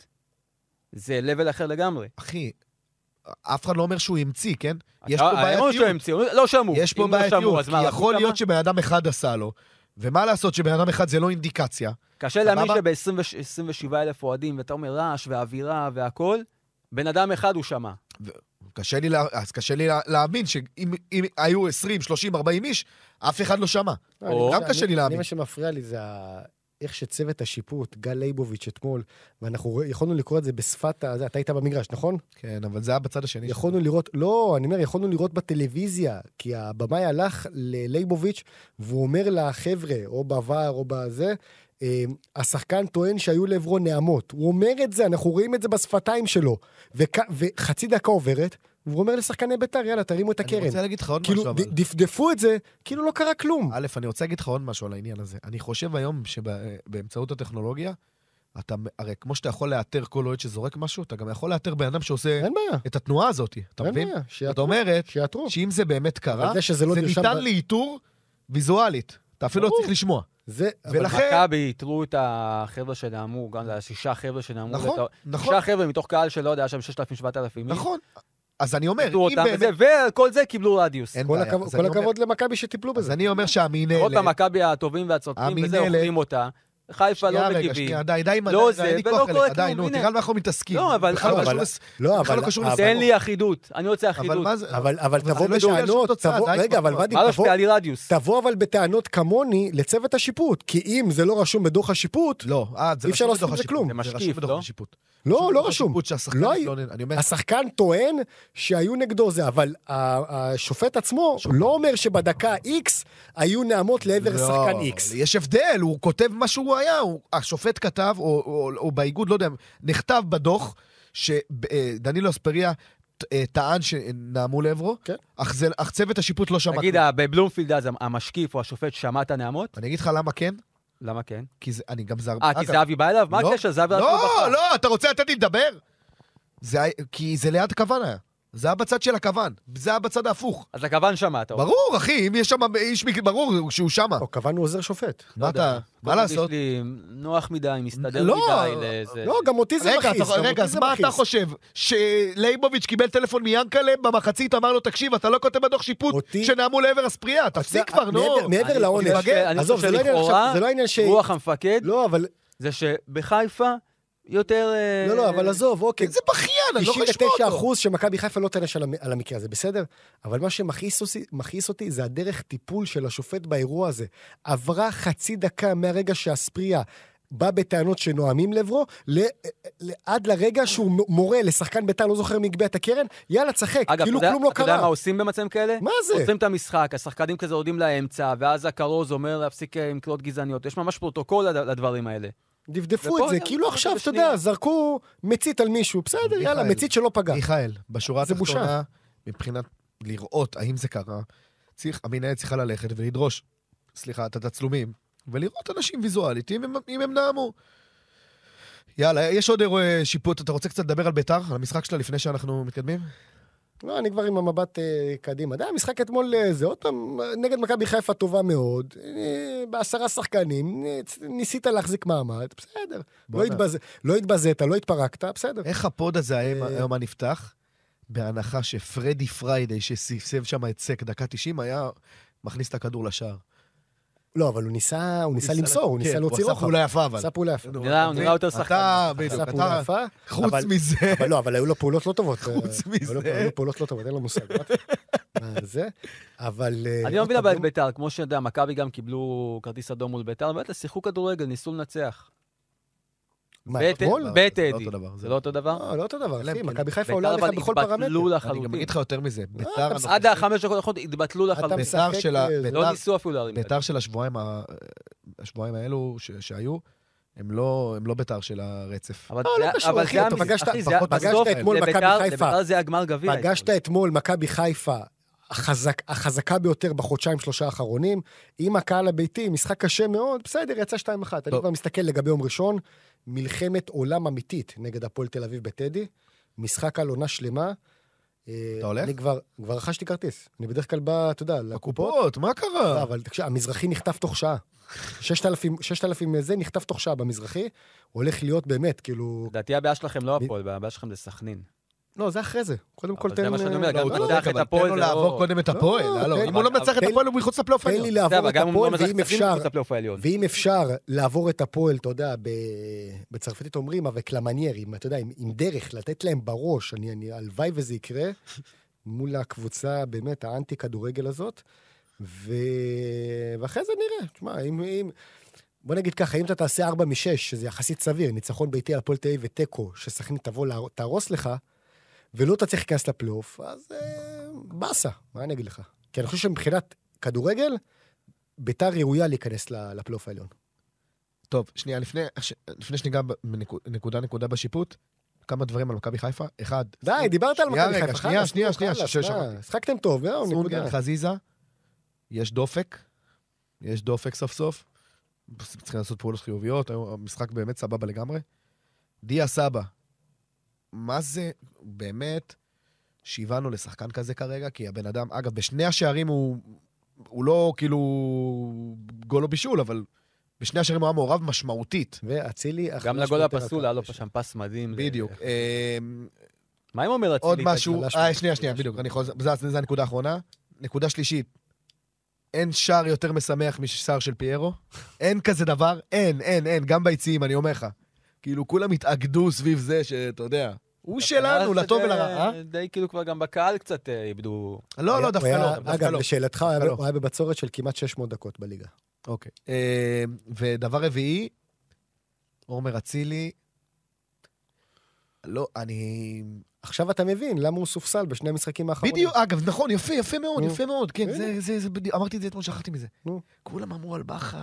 זה לבל אחר לגמרי.
אחי, אף אחד לא אומר שהוא המציא, כן? יש
פה
בעייתיות.
לא שמעו.
יש פה בעייתיות, כי יכול להיות שבן אדם אחד עשה לו, ומה לעשות שבן אדם אחד זה לא אינדיקציה.
קשה להאמין שב-עשרים ושבעה אלף אוהדים, ואתה אומר רעש ואווירה והכל, בן אדם אחד הוא שמע.
קשה לי, אז קשה לי להאמין שאם היו עשרים, שלושים, ארבעים איש, אף אחד לא שמע. גם קשה לי להאמין.
מה שמפריע לי זה איך שצוות השיפוט, גל ליבוביץ' אתמול, ואנחנו יכולנו לקרוא את זה בשפת, אתה היית במגרש, נכון?
כן, אבל זה היה בצד השני.
יכולנו לראות, לא, אני אומר, יכולנו לראות בטלוויזיה, כי הבמאי הלך לליבוביץ' והוא אומר לחבר'ה, או בעבר או בזה, השחקן טוען שהיו לעברו נעמות. הוא אומר את זה, אנחנו רואים את זה בשפתיים שלו. וחצי דקה עוברת, והוא אומר לשחקני בית"ר, יאללה, תרימו את הקרן.
אני רוצה להגיד לך עוד
כאילו,
משהו, אבל...
דפדפו את זה, כאילו לא קרה כלום.
א', אני רוצה להגיד לך עוד משהו על העניין הזה. אני חושב היום שבאמצעות הטכנולוגיה, אתה, הרי כמו שאתה יכול לאתר כל אוהד שזורק משהו, אתה גם יכול לאתר בן אדם שעושה את התנועה הזאת. אתה מבין? זאת אומרת, שאם זה באמת קרה, זה ניתן לאיתור ויזואלית. אתה אפילו לא צריך לשמוע.
זה,
ולכן... מכבי יתרו את החבר'ה שנעמו, גם לשישה חבר'ה שנעמו.
נכון,
לת...
נכון.
שישה חבר'ה מתוך קהל שלא יודע, שם ששת אלפים שבעת אלפים.
נכון. אז אני אומר,
אם באמת... וכל זה קיבלו רדיוס.
כל, הכב... כל הכבוד אומר... למכבי שטיפלו בזה.
אז אני אומר שהמינהלת...
עוד המכבי הטובים והצודקים, וזה אוכלים אותה. חיפה לא מגיבים.
די, די,
לא זה, ולא קורה
כלום. נו, תראה מה אנחנו מתעסקים.
לא, אבל... תן לי אחידות. אני רוצה אחידות.
אבל תבוא בטענות, רגע, אבל ודי, תבוא אבל בטענות כמוני לצוות השיפוט, כי אם זה לא רשום בדוח השיפוט, אי אפשר לעשות את זה כלום.
זה משקיף, לא?
לא, לא רשום. השחקן טוען שהיו נגדו זה, אבל השופט עצמו לא אומר שבדקה X היו נעמות לעבר שחקן X.
יש הבדל, הוא כותב משהו לא היה, השופט כתב, או באיגוד, לא יודע, נכתב בדוח, שדנילו אספריה טען שנעמו לעברו, אך צוות השיפוט לא שמע.
תגיד, בבלומפילד אז המשקיף או השופט שמע את הנעמות?
אני אגיד לך למה כן?
למה כן?
כי אני גם זר...
אה, כי זהבי בא אליו? מה הקשר? זהבי...
לא, לא, אתה רוצה לתת לי לדבר? כי זה ליד הכוון היה. זה היה בצד של הכוון, זה היה בצד ההפוך.
אז הכוון שמע, אתה אומר.
ברור, אחי, אם יש שם איש, ברור שהוא שם.
או כוון הוא עוזר שופט.
מה אתה, מה לעשות?
יש לי נוח מדי, מסתדר מדי לזה.
לא, גם אותי זה מכעיס.
רגע, אז מה אתה חושב? שלייבוביץ' קיבל טלפון מיאנקלה במחצית, אמר לו, תקשיב, אתה לא כותב בדוח שיפוט שנעמו לעבר הספרייה, תפסיק כבר, נו.
מעבר לעונש.
אני חושב שלכאורה, רוח המפקד, זה שבחיפה יותר...
לא, לא, אבל עזוב, אוקיי.
זה בכיין, אני לא חשבו אותו.
תשעים ותשעה אחוז שמכבי חיפה לא תענש על המקרה הזה, בסדר? אבל מה שמכעיס אותי זה הדרך טיפול של השופט באירוע הזה. עברה חצי דקה מהרגע שהספריה בא בטענות שנועמים לעברו, עד לרגע שהוא מורה לשחקן בית"ר, לא זוכר מגביה את הקרן, יאללה, צחק, כאילו כלום לא קרה.
אתה יודע מה עושים במצבים כאלה?
מה זה?
עושים את המשחק, השחקנים כזה עודים לאמצע, ואז הקרוז אומר להפסיק עם קריאות גזעניות. יש ממש פרוטוקול לדברים האלה.
דפדפו את זה, כאילו עכשיו, אתה יודע, זרקו מצית על מישהו, בסדר, יאללה, מצית שלא פגע.
מיכאל, בשורה התחתונה, מבחינת לראות האם זה קרה, המנהל צריכה ללכת ולדרוש, סליחה, את התצלומים, ולראות אנשים ויזואלית, אם הם נעמו. יאללה, יש עוד אירועי שיפוט, אתה רוצה קצת לדבר על בית"ר, על המשחק שלה לפני שאנחנו מתקדמים?
לא, אני כבר עם המבט uh, קדימה. די, המשחק אתמול זה עוד פעם, נגד מכבי חיפה טובה מאוד, בעשרה שחקנים, ניסית להחזיק מעמד, בסדר. לא, התבז... לא התבזית, לא התפרקת, בסדר.
איך הפוד הזה היום הנפתח? בהנחה שפרדי פריידי, שספסב שם את סק דקה תשעים, היה מכניס את הכדור לשער.
לא, אבל הוא ניסה, הוא ניסה למסור, הוא ניסה להוציא רוחב.
הוא עשה פעולה יפה, אבל.
עשה פעולה יפה.
הוא נראה יותר שחקן.
אתה, בדיוק, אתה, חוץ מזה.
אבל לא, אבל היו לו פעולות לא טובות.
חוץ מזה.
היו לו פעולות לא טובות, אין לו מושג. מה זה? אבל...
אני לא מבין הבעיה בית"ר, כמו שיודע, מכבי גם קיבלו כרטיס אדום מול בית"ר, ובאמת שיחקו כדורגל, ניסו לנצח.
מה, אתמול?
בית אדי. זה לא אותו דבר?
לא, לא אותו דבר, אחי. מכבי חיפה עולה עליך בכל פרמטר.
אני גם אגיד לך יותר מזה.
עד החמש דקות האחרונות התבטלו לחלוטין. לא ניסו אפילו להרים.
בית"ר של השבועיים האלו שהיו, הם לא בית"ר של הרצף.
אבל לא קשור, אחי. פגשת אתמול מכבי חיפה.
לבית"ר זה הגמר גביע.
פגשת אתמול מכבי חיפה. החזקה ביותר בחודשיים שלושה האחרונים, עם הקהל הביתי, משחק קשה מאוד, בסדר, יצא שתיים אחת. אני כבר מסתכל לגבי יום ראשון, מלחמת עולם אמיתית נגד הפועל תל אביב בטדי, משחק על עונה שלמה.
אתה הולך?
אני כבר, כבר רכשתי כרטיס. אני בדרך כלל בא, אתה יודע,
לקופות, מה קרה?
אבל תקשיב, המזרחי נכתב תוך שעה. ששת אלפים זה נכתב תוך שעה במזרחי, הולך להיות באמת, כאילו...
דעתי הבעיה שלכם לא הפועל, הבעיה שלכם זה סכנין.
לא, זה אחרי זה. קודם כל תן...
זה מה שאני אומר, גם תנצח את הפועל.
תן לו לעבור קודם את הפועל. אם הוא לא מנצח את הפועל, הוא מחוץ לפלייאוף העליון.
תן לי לעבור את הפועל, ואם אפשר לעבור את הפועל, אתה יודע, בצרפתית אומרים, אבל קלמניירים, אתה יודע, עם דרך, לתת להם בראש, הלוואי וזה יקרה, מול הקבוצה, באמת, האנטי כדורגל הזאת, ואחרי זה נראה. תשמע, אם... בוא נגיד ככה, אם אתה תעשה ארבע משש, שזה יחסית סביר, ניצחון ביתי על הפועל תל אביב וטקו, שסכנין תבוא תהרוס לך, ולא אתה צריך להיכנס לפלייאוף, אז אה, בסה, מה אני אגיד לך? כי אני חושב שמבחינת כדורגל, ביתר ראויה להיכנס לפלייאוף העליון.
טוב, שנייה, לפני, לפני שניגע נקודה נקודה בשיפוט, כמה דברים על מכבי חיפה. אחד.
די, דיברת על מכבי חיפה.
שנייה, שנייה, שנייה.
שחקתם טוב, יאו,
נקודה. חזיזה, יש דופק, יש דופק סוף סוף, צריכים לעשות פעולות חיוביות, המשחק באמת סבבה לגמרי. דיה סבא, מה זה באמת שיבנו לשחקן כזה כרגע? כי הבן אדם, אגב, בשני השערים הוא, הוא לא כאילו גול או בישול, אבל בשני השערים הוא היה מעורב משמעותית.
ואצילי...
גם לגול הפסול, היה לו שם פס מדהים.
בדיוק.
מה אם אומר אצילי?
עוד משהו, אה, שנייה, שנייה, בדיוק, זה הנקודה האחרונה. נקודה שלישית, אין שער יותר משמח משער של פיירו. אין כזה דבר, אין, אין, אין, גם ביציעים, אני אומר לך. כאילו, כולם התאגדו סביב זה שאתה יודע, הוא שלנו, לטוב ולרע.
די כאילו כבר גם בקהל קצת איבדו.
לא, לא, דווקא לא.
אגב, לשאלתך, הוא היה בבצורת של כמעט שש מאות דקות בליגה.
אוקיי. ודבר רביעי, עומר אצילי, לא, אני...
עכשיו אתה מבין למה הוא סופסל בשני המשחקים האחרונים.
בדיוק, אגב, נכון, יפה, יפה מאוד, יפה מאוד, כן, זה, זה, זה, אמרתי את זה אתמול, שכחתי מזה. כולם אמרו על בכר,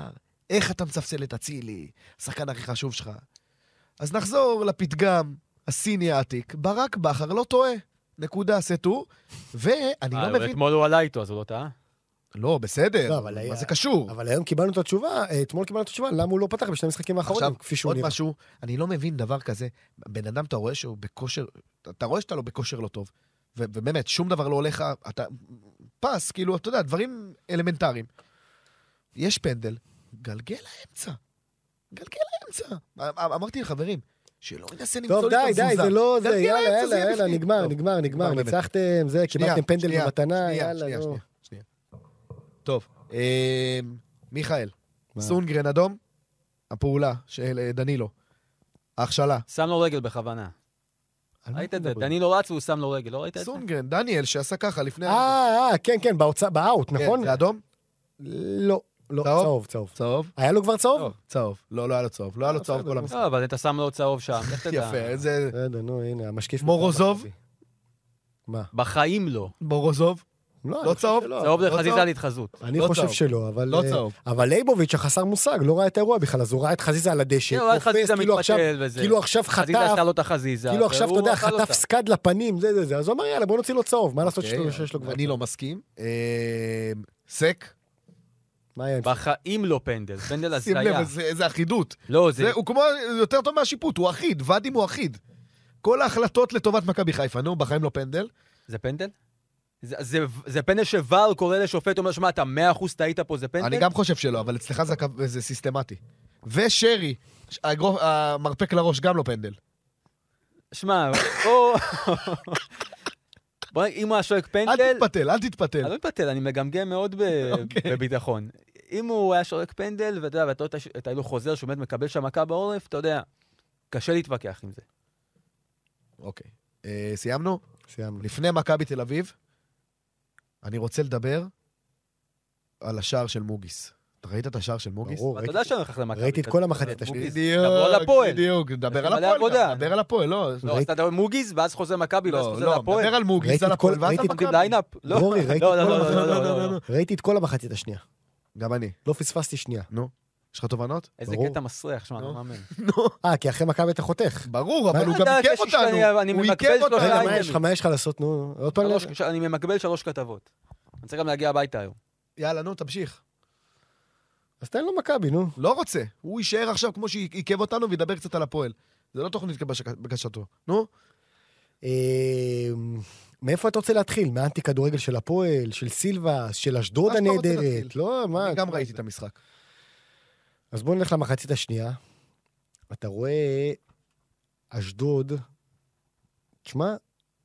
איך אתה מצפצל את אצילי, השחקן הכי חשוב שלך. אז נחזור לפתגם הסיני העתיק, ברק בכר לא טועה. נקודה, סטו, ואני לא מבין...
אתמול הוא עלה איתו, אז הוא לא טעה.
לא, בסדר,
לא, אבל
מה
היה-
זה קשור?
אבל היום קיבלנו את התשובה, אתמול קיבלנו את התשובה, למה הוא לא פתח בשני המשחקים האחרונים,
עכשיו,
כפי שהוא
עוד
נראה.
משהו, אני לא מבין דבר כזה. בן אדם, אתה רואה שהוא בכושר, אתה רואה שאתה לא בכושר לא טוב, ו- ובאמת, שום דבר לא הולך, אתה פס, כאילו, אתה יודע, דברים אלמנטריים. יש פנדל, גלגל לאמצע. גלגל לאמצע. אמ- אמרתי לחברים, שלא ננסה למצוא
טוב,
לי את
די,
התזוזה.
די, זה לא זה,
גלגל
יאללה,
לאמצע,
יאללה,
זה יהיה
יאללה,
בפנים.
נגמר,
טוב,
נגמר, נגמר,
באמת.
ניצחתם, זה,
שנייה,
קיבלתם פנדל
שנייה,
במתנה,
שנייה,
יאללה,
שנייה,
נו.
שנייה, שנייה. טוב, אה, מיכאל,
מה?
סונגרן אדום, הפעולה של אה, דנילו, ההכשלה.
שם לו רגל בכוונה.
על מה
ראית
אתם
את זה?
מדברים?
דנילו רץ והוא שם לו רגל, לא ראית את זה?
סונגרן, דניאל, שעשה ככה לפני...
אה, אה, כן, כן, בהוצא- באאוט,
כן,
נכון?
זה אדום?
לא, לא,
צהוב?
צהוב, צהוב.
צהוב?
היה לו כבר צהוב?
צהוב. לא, לא היה לו צהוב. לא היה לו צהוב
בסדר,
כל
נו.
המשחק.
לא, אבל אתה שם לו צהוב שם, לך תדע.
יפה, איזה...
בסדר, נו, הנה, המשקיף.
מורוזוב?
מכבי. מה?
בחיים לא.
מורוזוב?
לא,
לא
אני חושב
צהוב?
שלא.
צהוב
לא
לחזיזה
צהוב?
על התחזות.
אני
לא
חושב
צהוב.
שלא, אבל...
לא
אה,
צהוב.
אבל לייבוביץ' החסר מושג, לא ראה את האירוע בכלל, אז הוא ראה את חזיזה על הדשא,
כן, הוא ראה את
קופץ,
חזיזה
כאילו עכשיו-
מתפתל וזה.
כאילו עכשיו חטף,
חזיזה עשה לו את החזיזה.
כאילו עכשיו, אתה
והוא
יודע,
אכל
חטף
אותה.
סקד לפנים, זה, זה, זה, אז הוא אמר, יאללה, בוא נוציא לו צהוב, מה לעשות
אוקיי,
שיש לו כבר?
אני לא מסכים. אה, סק?
מה היה עם זה?
בחיים לא פנדל, פנדל
שים לב,
הזיה.
איזה- איזה אחידות.
לא, זה...
זה- הוא כמו יותר טוב מהשיפוט, הוא אחיד, ואדים הוא אחיד. כל ההחלטות לטובת מכבי חיפה, נו, בחיים לא פנדל.
זה פנדל? זה- זה- זה פנדל שוואר קורא לשופט, אומר, שמע, אתה מאה אחוז טעית פה, זה פנדל?
אני גם חושב שלא, אבל אצלך זה הקו- זה סיסטמטי. ושרי, האגרוף- המרפק לראש גם לא פנדל.
שמע, בוא... בוא, אם הוא היה שואק
אל
פנדל...
תתפתל, אל תתפתל.
אני לא מתפתל, אני מגמגם מאוד ב-
אוקיי.
בביטחון. אם הוא היה שורק פנדל, ואתה יודע, ואתה רואה את האלו חוזר, שהוא באמת מקבל שם מכה בעורף, אתה יודע, קשה להתווכח עם זה.
אוקיי. אה, סיימנו?
סיימנו.
לפני מכבי תל אביב, אני רוצה לדבר על השער של מוגיס. אתה ראית את השער של מוגיס?
ברור,
ואתה
ראיתי-
יודע שאני הולך למכבי.
ראיתי את
אתה-
כל המחצית
אתה-
השנייה.
מוגיס, תבוא לפועל.
בדיוק, דבר
יש
על
לי מלא
הפועל.
עבודה.
גם, דבר על הפועל, לא.
לא, אז
ראיתי-
אתה מדבר מוגיס, ואז חוזר מכבי, ואז
לא,
חוזר
לא,
לפועל.
מדבר על מוגיס,
ראיתי
על
את כל-
הפועל, ואז
ראיתי את
אתה
מתאים
מכבי.
ליינאפ? לא,
דרורי, ראיתי
לא,
את
לא,
כל
לא,
המחצית-
לא, לא, לא, לא.
ראיתי את כל המחצית השנייה.
גם אני.
לא פספסתי שנייה.
יש לך תובנות?
איזה
ברור.
קטע מסריח, שמע, אני לא
נו.
מאמין.
אה, כי אחרי מכבי אתה חותך.
ברור, אבל
מה?
הוא
אתה
גם
יודע,
עיכב
יש לי שאני-
אותנו.
אני
הוא
ממקבל
עיכב
שלושה
אותנו.
רגע,
אייטמים.
מה יש לך? מה יש לך לעשות? נו, עוד פעם.
שלוש- אני ממקבל שלוש כתבות. אני צריך גם להגיע הביתה היום.
יאללה, נו, תמשיך.
אז תן לו מכבי, נו.
לא רוצה. הוא יישאר עכשיו כמו שעיכב אותנו וידבר קצת על הפועל. זה לא תוכנית בקשתו. נו?
אה, מאיפה אתה רוצה להתחיל? מהאנטי כדורגל של הפועל, של סילבה, של אשדוד
מה שאתה רוצה
הנהדרת?
להתחיל.
לא, מה?
אני גם
מה
ראיתי
זה?
את המשחק.
אז בואו נלך למחצית השנייה. אתה רואה אשדוד, תשמע,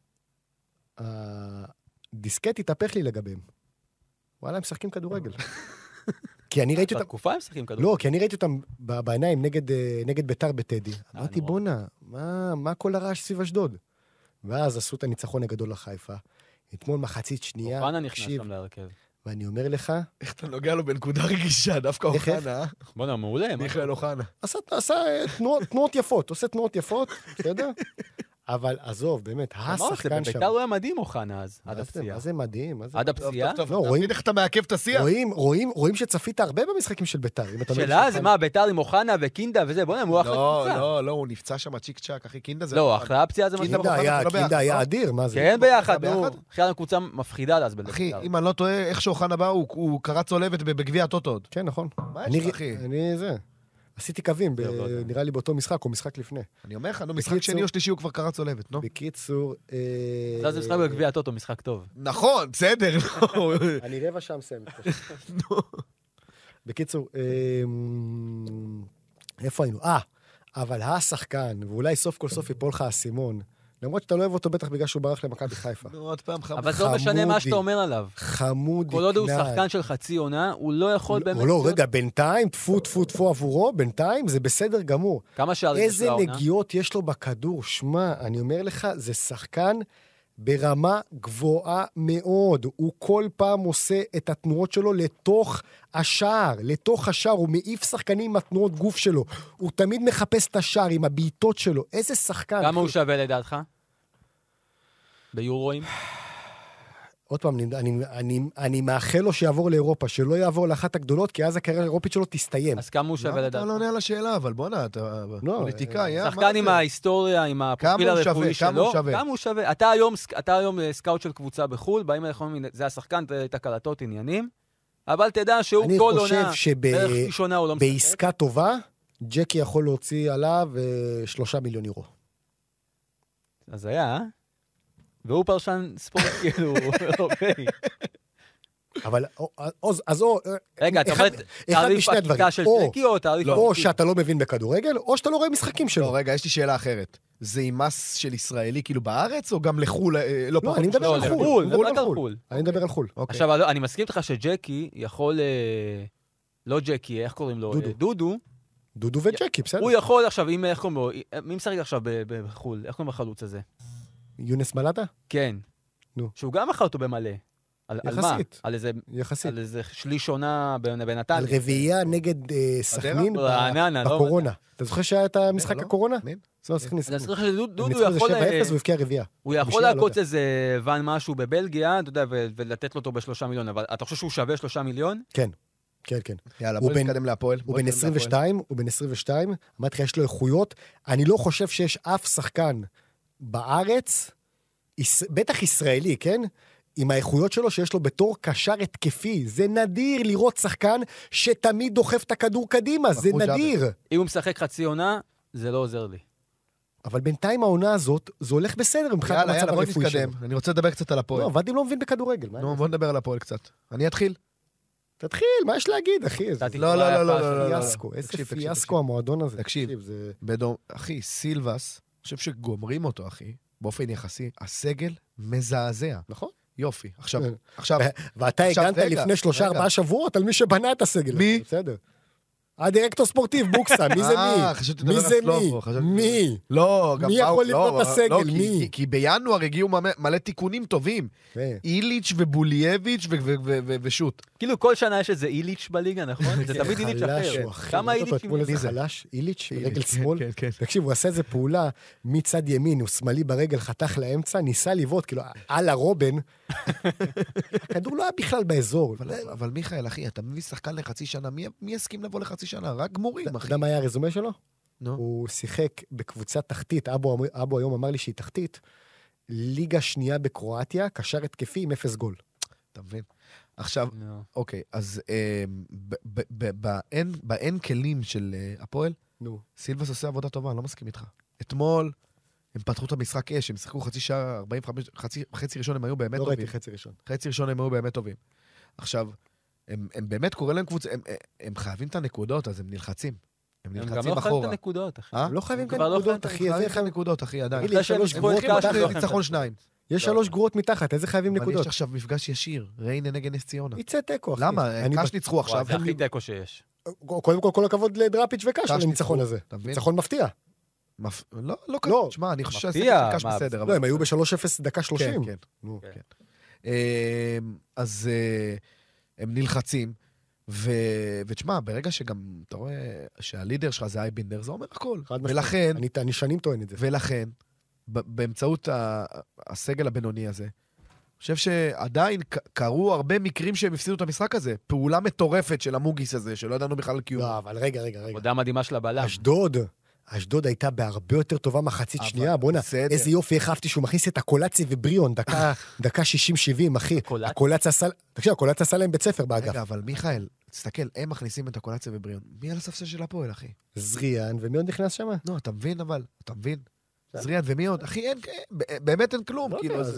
הדיסקט התהפך לי לגביהם. וואלה, הם משחקים כדורגל. כי אני ראיתי אותם,
בתקופה הם משחקים כדורגל.
לא, כי אני ראיתי אותם ב- בעיניים נגד, אה, נגד ביתר בטדי. אמרתי,
נורא.
בואנה, מה, מה כל הרעש סביב אשדוד? ואז עשו את הניצחון הגדול לחיפה. אתמול מחצית שנייה,
אוחנה נכנס
תקשיב,
שם להרכב.
ואני אומר לך,
איך אתה נוגע לו בנקודה רגישה, דווקא
איך,
אוחנה, אה?
בוא'נה, מעולה. מה?
מיכאל אוחנה.
עשה, עשה אה, תנועות, תנועות יפות, עושה תנועות יפות, בסדר? אבל עזוב, באמת,
מה הוא עושה?
השחקן שם.
בביתר הוא היה מדהים, אוחנה אז, עד
מה זה-
הפציעה.
מה זה מדהים? מה זה...
עד
טוב,
הפציעה?
טוב, טוב,
לא,
אתה
רואים-
מבין איך אתה מעכב את השיח?
רואים, רואים, רואים שצפית הרבה במשחקים של ביתר. אם אתה אומר
שאלה,
שלך-
זה מה, ביתר עם אוחנה וקינדה וזה, בוא'נה, הוא אחלה
לא,
קבוצה.
לא, לא, הוא נפצע שם צ'יק צ'אק, אחי, קינדה זה...
לא, אחרי הפציעה זה מה
קינדה
שאתה...
קינדה
אוחנה
היה,
לא ביחד,
קינדה היה
לא?
אדיר, מה זה?
כן, ביחד,
ביחד?
נו. אחרי הקבוצה מפחידה אז בביתר.
אחי, אם אני לא טועה, איך שאוחנה בא, הוא- הוא קרא צולבת בגביע הטוטו עוד.
כן, נכון.
מה
אני-
יש לך, אחי?
אני זה. עשיתי קווים, ב-
לא, לא יודע.
נראה לי באותו משחק, או משחק לפני.
אני אומר לך, נו, משחק
בקיצור-
שני או שלישי הוא כבר קרא צולבת, נו.
בקיצור... אה,
אז זה משחק בגביע הטוטו, משחק טוב.
נכון, בסדר, לא.
אני רבע שעה מסיים. בקיצור, אה, איפה היינו? אה, אבל השחקן, ואולי סוף כל סוף ייפול לך האסימון, למרות שאתה לא אוהב אותו בטח בגלל שהוא ברח למכבי חיפה.
נו, עוד פעם חמוד.
אבל זה לא משנה מה שאתה אומר עליו.
חמודי
כל עוד הוא
כנען.
שחקן של חצי עונה, הוא לא יכול באמת...
או לא,
להיות-
רגע, בינתיים, טפו טפו טפו עבורו, בינתיים זה בסדר גמור.
כמה שערים יש
איזה
לו העונה?
נגיעות יש לו בכדור, שמע, אני אומר לך, זה שחקן ברמה גבוהה מאוד. הוא כל פעם עושה את התנועות שלו לתוך השער, לתוך השער, הוא מעיף שחקנים עם התנועות גוף שלו. הוא תמיד מחפש את השער עם הבעיטות שלו. איזה שחקן.
כמה הוא שווה לדעתך? ביורואים?
עוד פעם, אני, אני, אני, אני מאחל לו שיעבור לאירופה, שלא יעבור לאחת הגדולות, כי אז הקריירה האירופית שלו תסתיים.
אז כמה הוא שווה
אתה
לדעת?
לא עונה על השאלה, אבל בוא'נה, אתה פוליטיקאי, מה
שחקן עם
זה?
ההיסטוריה, עם
כמה
הפרופיל
הוא
הרפואי
שווה? כמה
שלו,
הוא שווה?
כמה הוא שווה? אתה היום, אתה היום סקאוט של קבוצה בחול, באים אליך, זה השחקן, את הקלטות עניינים, אבל תדע שהוא כל עונה, בערך ראשונה הוא לא משחק.
בעסקה טובה, ג'קי יכול להוציא עליו שלושה מיליון יורו.
אז היה, אה? והוא פרשן ספורט, כאילו, אוקיי.
אבל, אז או...
רגע, אתה אומר, תעריף עקיקה של ג'קי או תעריף...
או שאתה לא מבין בכדורגל, או שאתה לא רואה משחקים שלו.
לא, רגע, יש לי שאלה אחרת. זה עם מס של ישראלי כאילו בארץ, או גם לחול? לא,
לא, אני מדבר על חול.
זה רק על חול.
אני מדבר על חול.
עכשיו, אני מסכים איתך שג'קי יכול... לא ג'קי, איך קוראים לו? דודו.
דודו וג'קי, בסדר.
הוא יכול עכשיו, אם איך קוראים לו... מי משחק עכשיו בחול? איך קוראים לחלוץ הזה?
יונס מלאטה?
כן.
נו.
שהוא גם אחר אותו במלא.
יחסית.
על איזה...
יחסית.
על איזה שליש עונה בנתניה.
על רביעייה נגד סכנין בקורונה. אתה זוכר שהיה את המשחק הקורונה? זה לא סכנין.
אני זוכר שדודו יכול...
שבע אפס והבקיע רביעייה.
הוא יכול להקוץ איזה ואן משהו בבלגיה, אתה יודע, ולתת לו אותו בשלושה מיליון, אבל אתה חושב שהוא שווה שלושה מיליון?
כן. כן, כן.
יאללה, בוא נתקדם להפועל.
הוא בן עשרים ושתיים, הוא בן עשרים ושתיים, אמרתי לך, יש לו איכויות. אני לא חושב שיש אף שחקן בארץ, בטח ישראלי, כן? עם האיכויות שלו שיש לו בתור קשר התקפי. זה נדיר לראות שחקן שתמיד דוחף את הכדור קדימה, זה נדיר.
אם הוא משחק חצי עונה, זה לא עוזר לי.
אבל בינתיים העונה הזאת, זה הולך בסדר מבחינת המצב הרפואי שלו.
אני רוצה לדבר קצת על הפועל.
לא, ואדים לא מבין בכדורגל.
נו, בוא נדבר על הפועל קצת. אני אתחיל.
תתחיל, מה יש להגיד, אחי?
לא, לא, לא, לא.
פיאסקו, איזה פיאסקו המועדון הזה.
תקשיב, אחי, סילבס, אני חושב שגומרים אותו, אחי, באופן יחסי, הסגל מזעזע.
נכון.
יופי. עכשיו, עכשיו...
ואתה הגנת לפני שלושה ארבעה שבועות על מי שבנה את הסגל.
מי?
בסדר. הדירקטור ספורטיב, בוקסה, מי זה מי? מי זה מי? מי?
לא,
מי יכול לבנות את הסגל? מי?
כי בינואר הגיעו מלא תיקונים טובים. איליץ' ובולייביץ' ושוט.
כאילו כל שנה יש איזה איליץ' בליגה, נכון? זה תמיד איליץ' אחר. כמה איליץ'
מי זה? חלש? איליץ', רגל שמאל? תקשיב, הוא עשה איזה פעולה מצד ימין, הוא שמאלי ברגל, חתך לאמצע, ניסה לבעוט, כאילו, על הרובן. הכדור לא היה בכלל באזור.
אבל מיכאל, אחי, אתה מביא שחקן לחצי שנה, מי יסכים לבוא לחצי שנה? רק גמורים, אחי.
אתה יודע מה היה הרזומה שלו?
נו.
הוא שיחק בקבוצה תחתית, אבו, אבו היום אמר לי שהיא תחתית, ליגה שנייה בקרואטיה, קשר התקפי עם אפס גול.
אתה מבין? עכשיו, אוקיי, אז באין כלים של הפועל, סילבס עושה עבודה טובה, אני לא מסכים איתך. אתמול, הם פתחו את המשחק אש, הם שיחקו חצי שעה, ארבעים וחמש, חצי, חצי ראשון הם היו באמת טובים.
לא ראיתי חצי ראשון.
חצי ראשון הם היו באמת טובים. עכשיו, הם, הם באמת קורא להם קבוצה, הם, הם חייבים את הנקודות, אז הם נלחצים. הם נלחצים אחורה.
הם גם לא חייבים את הנקודות, אחי.
הם לא חייבים את הנקודות, אחי.
הם חייבים את הנקודות, אחי, עדיין.
יש שלוש גרועות מתחת.
ניצחון שניים.
יש שלוש גרועות מתחת, איזה חייבים נקודות?
אבל יש עכשיו מפגש ישיר, ריינה נגד נס ציונה.
יצא תיקו, אחי.
למה? קש ניצחו עכשיו.
זה הכי תיקו שיש.
קודם כל, כל הכבוד לדראפיץ' וקש על הניצחון הזה. ניצחון מפתיע.
לא, לא כזה, תשמע, אני חושב שהסגל של קש בסדר.
לא, הם היו ב-שלוש אפס דקה שלושים.
כן, כן. אז הם נלחצים, ותשמע, ברגע שגם, אתה רואה שהלידר שלך זה אייבינדר, זה אומר הכל. ולכן,
אני שנים טוען את זה.
ולכן, באמצעות הסגל הבינוני הזה, אני חושב שעדיין קרו הרבה מקרים שהם הפסידו את המשחק הזה. פעולה מטורפת של המוגיס הזה, שלא ידענו בכלל קיום.
לא, אבל רגע, רגע, רגע.
עבודה מדהימה של הבלם.
אשדוד. אשדוד הייתה בהרבה יותר טובה מחצית שנייה, בוא'נה, איזה יופי החפתי שהוא מכניס את הקולצי ובריאון, דקה שישים שבעים, אחי. הקולציה עשה, תקשיב, הקולציה עשה להם בית ספר באגף.
רגע, אבל מיכאל, תסתכל, הם מכניסים את הקולציה ובריאון. מי על הספסל של הפועל, אחי?
זריאן, ומי עוד נכנס שם?
לא, אתה מבין אבל, אתה מבין? זריאן ומי עוד? אחי, באמת אין כלום,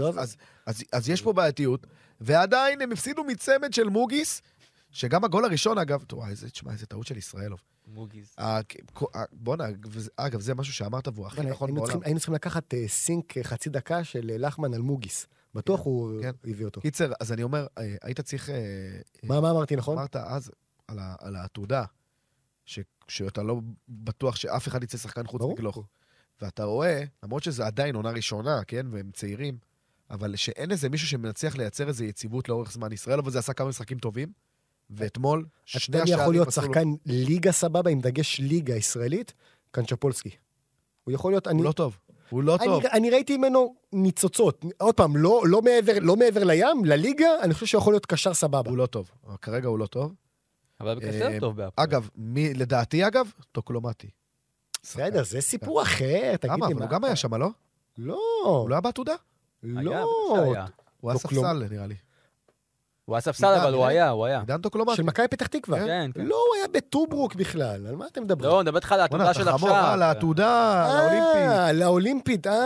אז יש פה בעייתיות, ועדיין הם הפסידו מצמד של מוגיס, שגם הגול הראשון, אגב, תראה, איזה טעות של ישראלוב.
מוגיז.
בוא'נה, אגב, זה משהו שאמרת, והוא הכי נכון בעולם.
היינו צריכים לקחת סינק חצי דקה של לחמן על מוגיס. בטוח הוא הביא אותו.
קיצר, אז אני אומר, היית צריך...
מה אמרתי, נכון?
אמרת אז על העתודה, שאתה לא בטוח שאף אחד יצא שחקן חוץ מגלוך. ואתה רואה, למרות שזה עדיין עונה ראשונה, כן, והם צעירים, אבל שאין איזה מישהו שמנצח לייצר איזה יציבות לאורך זמן ישראל, אבל זה עשה כמה משחקים טובים. ואתמול,
שני השערים... יכול להיות שחקן ליגה סבבה, עם דגש ליגה ישראלית, קנצ'פולסקי. הוא יכול להיות...
הוא לא טוב. הוא לא טוב.
אני, אני ראיתי ממנו ניצוצות. עוד פעם, לא, לא, מעבר, לא מעבר לים, לליגה, אני חושב שהוא יכול להיות קשר סבבה.
הוא לא טוב. כרגע הוא לא טוב.
אבל בקשר טוב בהפועל.
אגב, מי, לדעתי אגב, טוקלומטי.
בסדר, זה סיפור אחר, תגיד
למה?
לי
אבל
מה.
הוא גם היה שם, לא?
לא.
הוא לא היה בעתודה?
היה,
לא.
בטח שהיה.
הוא היה
טוקלום.
ספסל, נראה לי.
הוא היה ספסל, אבל הוא היה, הוא היה.
עידן טוקלומטי.
של מכבי פתח תקווה.
כן, כן.
לא, הוא היה בטוברוק בכלל. על מה אתם מדברים?
לא, אני מדבר איתך על העתודה של
חמור, אה,
עכשיו.
לעתודה, לאולימפי.
אה, לאולימפית. אה,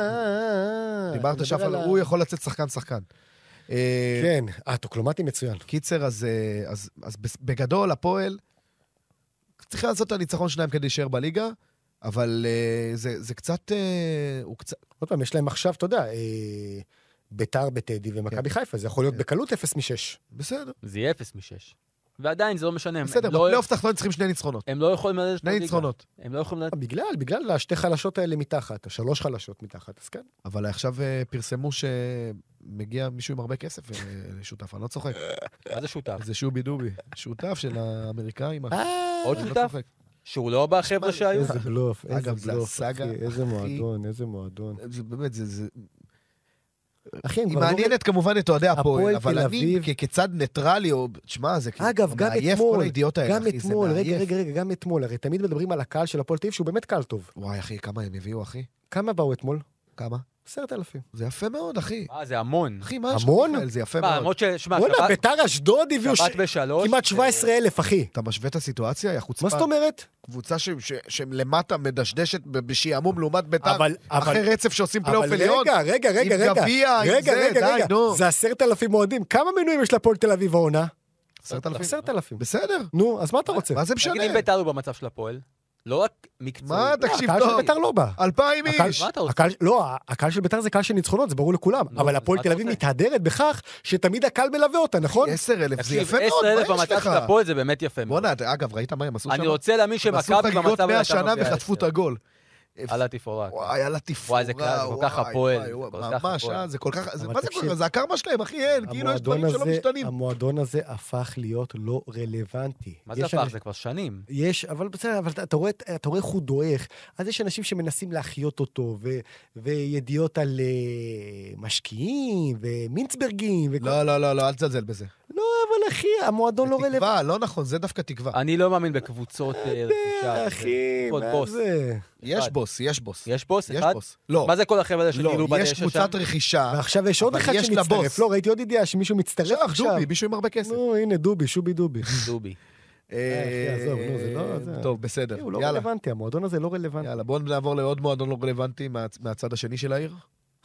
אה, אה.
דיברת
אתה
שם,
מדבר על ה-
הוא יכול לצאת שחקן שחקן. אה,
כן, הטוקלומטי מצוין.
קיצר, אז, אה, אז, אז בגדול, הפועל צריך לעשות את הניצחון שלהם כדי להישאר בליגה, אבל אה, זה, זה קצת, אה, הוא קצת...
עוד פעם, יש להם עכשיו, אתה יודע, אה, ביתר בטדי ומכבי חיפה, זה יכול להיות בקלות אפס משש.
בסדר,
זה יהיה אפס משש. ועדיין זה לא משנה. הם
בסדר,
לא-
בפלייאוף תחתון צריכים שני ניצחונות.
הם לא יכולים לרדת
שני
בליגה.
ניצחונות.
הם לא יכולים לרדת.
בגלל, בגלל השתי חלשות האלה מתחת, השלוש חלשות מתחת, אז כן.
אבל עכשיו אה, פרסמו שמגיע מישהו עם הרבה כסף אה, לשותף, אני לא צוחק.
מה זה שותף?
זה שובי דובי, שותף של האמריקאים.
אה,
עוד
אני לא
שותף?
צוחק.
שהוא לא בחבר'ה שהיו?
איזה בלוף, איזה
אגב, זה
בלוף,
הסאגה
אחי, איזה
הכי-
מועדון, איזה מועדון.
זה באמת, זה... זה...
אחי, הם
היא
כבר לא-
מעניינת כמובן את אוהדי
הפועל
הפועל, אבל
תל
אני
אביב-
כ- כצד ניטרלי, או... תשמע, זה כאילו...
אגב, גם
מעייף כל
אתמול,
הידיעות האלה,
גם
אחי, זה
אתמול, רגע,
מעייף.
רגע, רגע, גם אתמול, הרי תמיד מדברים על הקהל של הפועל תל אביב, שהוא באמת קהל טוב.
וואי, אחי, כמה הם הביאו, אחי?
כמה באו אתמול?
כמה?
עשרת אלפים.
זה יפה מאוד, אחי.
אה, זה המון.
אחי, מה יש לך,
המון?
מיכאל? זה יפה
מה,
מאוד.
למרות ש... שמע,
וואלה,
שבת-
ביתר אשדוד הביאו ש-
שבת בשלוש.
כמעט שבע עשרה אלף, אחי.
אתה משווה את הסיטואציה? היא חוצפה.
מה זאת אומרת?
קבוצה ש- ש- שלמטה מדשדשת ב- בשעמום לעומת ביתר,
אבל- אבל-
אחרי רצף שעושים פלייאוף
אבל
עליון.
רגע, רגע, רגע,
עם
רגע.
גביע, עם
רגע,
זה,
רגע,
די,
רגע.
נו.
זה עשרת אלפים אוהדים. כמה מנויים יש להפועל תל אביב העונה?
עשרת אלפים.
עשרת אלפים.
בסדר.
נו, אז מה אתה רוצה?
מה זה
תגיד,
משנה?
אם ביתר הוא במצב של הפועל, לא רק מקצועי.
מה,
לא,
תקשיב
הקהל של
טוב.
ביתר לא בא.
אלפיים
הקהל-
איש.
מה אתה רוצה?
הקהל- לא, הקהל של ביתר זה קהל של ניצחונות, זה ברור לכולם.
נו,
אבל
אז
הפועל
מה
תל
אתה
אביב
רוצה?
מתהדרת בכך שתמיד הקהל מלווה אותה, נכון?
עשר אלף, זה
תקשיב,
יפה מאוד,
עשרה אלף
מה יש
במצב
לך?
של הפועל זה באמת יפה מאוד.
בוא'נה, אתה- אגב, ראית מה הם עשו שם?
אני רוצה להאמין
הם עשו
שמכבי
חגיגות
במצב
מאה
הייתה
שנה
מביאה
וחטפו את
עשר.
הגול.
על התפאורה.
וואי, היה לה תפאורה.
וואי, זה קל, זה כל כך
וואי,
הפועל,
וואי,
זה
וואי,
כל כך
ממש,
הפועל.
אה, זה כל כך... זה-
אבל
מה זה
תקשיב,
כל כך? זה הקרמה שלהם, אחי, אין. כאילו יש
המועדון
דברים שלא
הזה-
משתנים.
המועדון הזה הפך להיות לא רלוונטי.
מה זה
יש
הפך?
אנשים-
זה כבר שנים.
יש, אבל בסדר, אבל אתה- אתה רואה, אתה רואה איך הוא דועך, אז יש אנשים שמנסים להחיות אותו, ו, וידיעות על uh, משקיעים, ומינצברגים, וכל...
לא, לא, לא, לא, אל תזלזל בזה.
לא, אבל אחי, המועדון לא רלוונטי.
תקווה, לא נכון, זה דווקא תקווה.
אני לא מאמין בקבוצות אה, רכישה.
אחי,
עוד
מה
בוס.
זה?
יש
אחד.
בוס, יש בוס.
יש בוס
יש
אחד?
בוס. לא,
מה זה כל החבר'ה האלה
לא,
שגילו
יש
בדשא שם?
קבוצת רכישה.
ועכשיו יש עוד
אבל
אחד
יש לה
שמצטרף.
בוס.
לא, ראיתי עוד ידיעה שמישהו מצטרף
עכשיו,
עכשיו.
דובי, מישהו עם הרבה כסף.
נו, הנה, דובי, שובי דובי.
דובי.
אה, אחי, עזוב, נו, זה לא- זה-
טוב, בסדר.
הוא לא
יאללה,
רלוונטי, המועדון הזה לא רלוונטי.
יאללה, בואו נעבור לעוד מועדון לא רלוונטי מה- מהצד השני של העיר.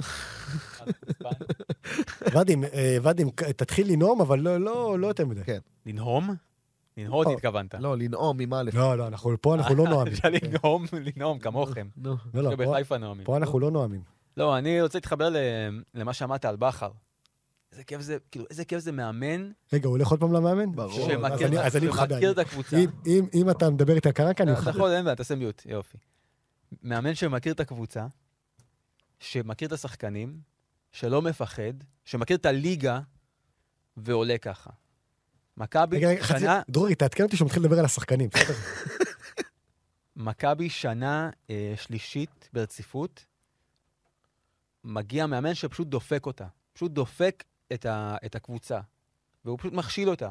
ודים, אה, ודים, תתחיל לנאום, אבל לא- לא לא יותר מדי.
כן.
לנהום? לנהות
לא.
התכוונת.
לא, לנאום עם א'.
לא, לא, אנחנו פה אנחנו לא נואמים.
אפשר לנאום, לנאום כמוכם.
נו.
לא, לא, פה-
בחיפה נואמים.
פה אנחנו לא נואמים.
לא, אני רוצה להתחבר ל- למה שאמרת על בכר. איזה כיף זה, כאילו, איזה כיף זה מאמן
רגע, הוא הולך עוד פעם למאמן?
ברור.
אז
שמכיר
אני-
את-
אז אני מחדד.
שמכיר את הקבוצה.
אם- אם- אם אתה מדבר איתי על קרנקה, אני
אתה
מחדד.
יכול, אין בעיה, תעשה מיוט, יופי. מאמן שמכיר את הקבוצה, שמכיר את השחקנים, שלא מפחד, שמכיר את הליגה, ועולה ככה. מכבי
רגע, רגע, חצי...
שנה,
דרורי, תעדכן אותי שהוא מתחיל לדבר על השחקנים. בסדר?
מכבי שנה אה, שלישית ברציפות, מגיע מאמן שפשוט דופק אותה. פשוט דופק את, ה, את הקבוצה, והוא פשוט מכשיל אותה.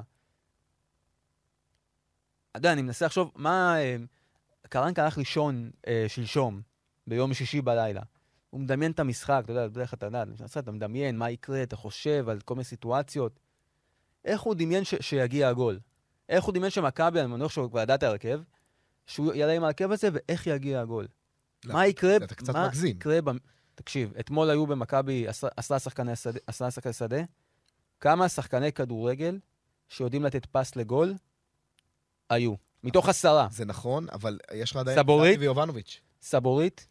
אתה יודע, אני מנסה לחשוב, מה... אה, קרנקה הלך לישון אה, שלשום, ביום שישי בלילה. הוא מדמיין את המשחק, אתה יודע, בדרך כלל אתה יודע, אתה מדמיין מה יקרה, אתה חושב על כל מיני סיטואציות. איך הוא דמיין ש- שיגיע הגול? איך הוא דמיין שמכבי, אני מניח שהוא כבר ידע את ההרכב, שהוא יעלה עם ההרכב הזה, ואיך יגיע הגול?
לא,
מה יקרה?
אתה קצת
מה
מגזים.
יקרה ב... תקשיב, אתמול היו במכבי עשרה עשרה שחקני שדה, עשרה שחקני שדה, כמה שחקני כדורגל שיודעים לתת פס לגול היו? מתוך עשרה.
זה נכון, אבל יש לך עדיין...
סבורית?
דני ויובנוביץ'.
סבורית,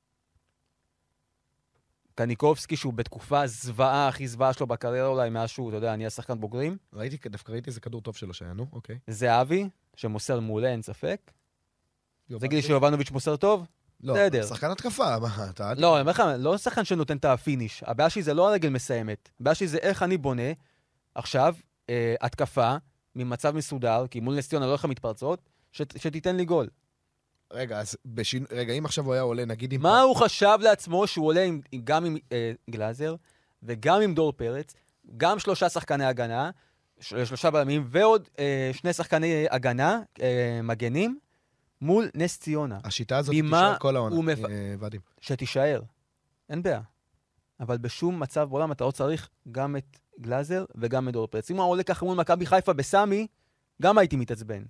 קניקובסקי, שהוא בתקופה זוועה, הכי זוועה שלו בקריירה אולי, מאז שהוא, אתה יודע, נהיה שחקן בוגרים.
ראיתי, דווקא ראיתי איזה כדור טוב שלו שהיה, נו, אוקיי.
זהבי, שמוסר מעולה, אין ספק. תגיד לי
יובנוביץ'?
שיובנוביץ' מוסר טוב?
לא,
בסדר.
שחקן התקפה, מה, אתה...
לא, אני אומר לך, לא שחקן שנותן את הפיניש. הבעיה שלי זה לא הרגל מסיימת. הבעיה שלי זה איך אני בונה עכשיו אה, התקפה ממצב מסודר, כי מול נס ציונה לא לך מתפרצות, שת, שתיתן לי גול.
רגע, אז בשינו... רגע, אם עכשיו הוא היה עולה, נגיד עם...
מה הוא חשב לעצמו שהוא עולה עם, גם עם אה, גלאזר, וגם עם דור פרץ, גם שלושה שחקני הגנה, של, שלושה בלמים, ועוד אה, שני שחקני הגנה, אה, מגנים, מול נס ציונה.
השיטה הזאת
ממה
תישאר כל העונה,
הוא מפ...
אה, ודים.
שתישאר. אין בעיה. אבל בשום מצב בעולם אתה לא צריך גם את גלאזר וגם את דור פרץ. אם הוא עולה ככה מול מכבי חיפה בסמי, גם הייתי מתעצבן.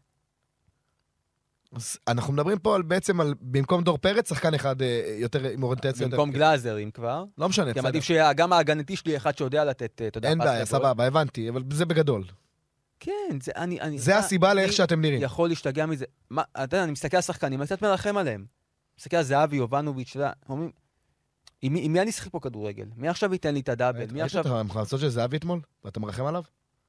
אז אנחנו מדברים פה על, בעצם על, במקום דור פרץ, שחקן אחד אה, יותר, עם אוריינטציה יותר...
במקום גלאזר, אם כבר.
לא משנה,
כי עדיף שגם ההגנתי שלי אחד שיודע לתת, אתה יודע,
אין
פס
בעיה,
גדול.
סבבה, הבנתי, אבל זה בגדול.
כן, זה אני... אני
זה הסיבה לאיך שאתם נראים.
יכול להשתגע מזה. מה, אתה יודע, אני מסתכל על שחקנים, אני קצת מרחם עליהם. מסתכל על זהבי, יובנוביץ', אתה יודע, אומרים, עם מי אני אשחק פה כדורגל? מי עכשיו ייתן לי את הדאבל? מי
ראית
עכשיו...
את המחמצות של זהבי אתמול? ואתה מרחם עליו?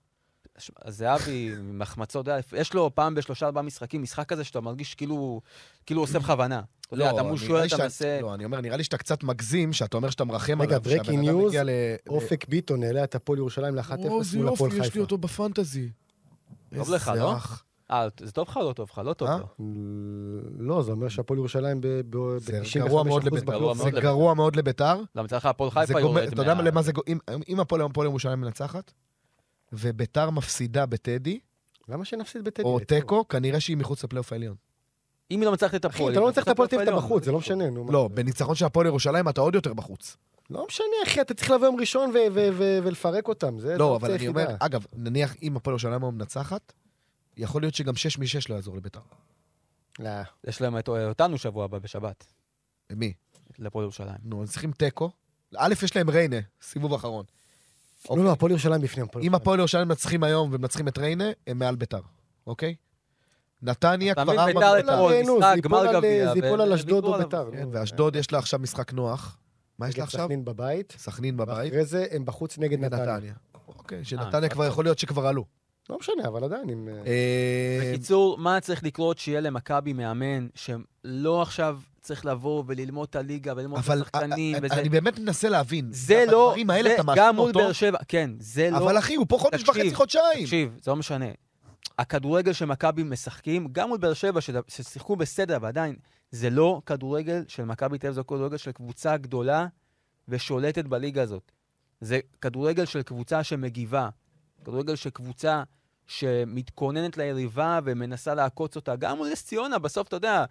זהבי, מחמצות, יש לו פעם בשלושה ארבעה משחקים, משחק כזה שאתה מרגיש כאילו הוא עושה בכוונה. אתה יודע, אתה מול שוער, אתה מנסה...
לא, אני אומר, נראה לי שאתה קצת מגזים, שאתה אומר שאתה מרחם
רגע,
עליו.
ברקינג ניוז, אופק ביטון העלה את הפועל ירושלים ל-אחת אפס מול הפועל חיפה.
יש לי אותו בפנטזי.
טוב לך, לא? אה, זה טוב לך או לא טוב לך? לא טוב
אה?
לו.
לא, זה אומר שהפועל ירושלים ב-תשעים
גרוע
וחמישה
מאוד
אחוז
לביתר.
בקלוף.
זה גרוע מאוד לביתר.
למה צריך הפועל חיפה
זה גומר-
יורד
אתה יודע
מה...
למה זה... גו- אם- אם הפועל ירושלים מנצחת, וביתר מפסידה בטדי,
למה שנפסיד בטדי?
או טקו, כנראה שהיא מחוץ לפלייאוף העליון.
אם היא לא מצליחת את
אחי,
הפועל...
אתה לא מצליח את הפועל
היא
אתה
מצליחת
בחוץ, זה לא משנה. נו,
לא,
מה?
בניצחון של הפועל ירושלים אתה עוד יותר בחוץ.
לא משנה, אחי, אתה צריך לבוא יום ראשון ו- ו- ו- ולפרק אותם. זה
לא,
האופציה
אבל אני אומר,
היחידה.
אגב, נניח אם הפועל ירושלים היום מנצחת, יכול להיות שגם שש משש לא יעזור לביתר.
לא.
יש להם את- אותנו שבוע הבא בשבת,
מי?
לפועל ירושלים.
נו, אז צריכים טקו. א', יש להם ריינה, סיבוב אחרון.
לא, לא, הפועל ירושלים בפנים.
אם הפועל ירושלים מנצחים היום ומנצחים את ריינה, הם מעל ביתר, אוקיי? נתניה
אתה
כבר
מבין,
ארבע
ביתר
ביתר.
אתמול,
נו,
משחק,
זה ייפול
גמר
על-
גביע,
זה ייפול
ו-
על אשדוד או
וויתרו
ביתר.
כן,
נו.
ואשדוד יש לה עכשיו משחק נוח. מה יש לה
נגד
עכשיו?
סכנין בבית,
סכנין בבית.
ואחרי זה הם בחוץ נגד נתניה.
נתניה. אוקיי, שנתניה
אה,
כבר יכול להיות שכבר עלו.
לא משנה, אבל עדיין הם...
אה,
בקיצור, מה צריך לקרות שיהיה למכבי מאמן שלא עכשיו צריך לבוא וללמוד את הליגה וללמוד את
אבל
השחקנים
אה,
וזה.
אני באמת מנסה להבין.
זה לא,
הדברים האלה
זה
אתה
גם
מאשים
מול
אותו,
באר שבע, כן, זה לא...
אבל אחי, הוא פה חודש
תקשיב,
וחצי, חודשיים.
תקשיב, זה לא משנה. הכדורגל שמכבי משחקים, גם מול באר שבע, שד- ששיחקו בסדר, ועדיין, זה לא כדורגל של מכבי תל אביב, זה כדורגל של קבוצה גדולה ושולטת בליגה הזאת. זה כדורגל של קבוצה שמגיבה, כדורגל של קבוצה שמתכוננת ליריבה ומנסה לעקוץ אותה. גם מול נס ציונה, בסוף, אתה יודע,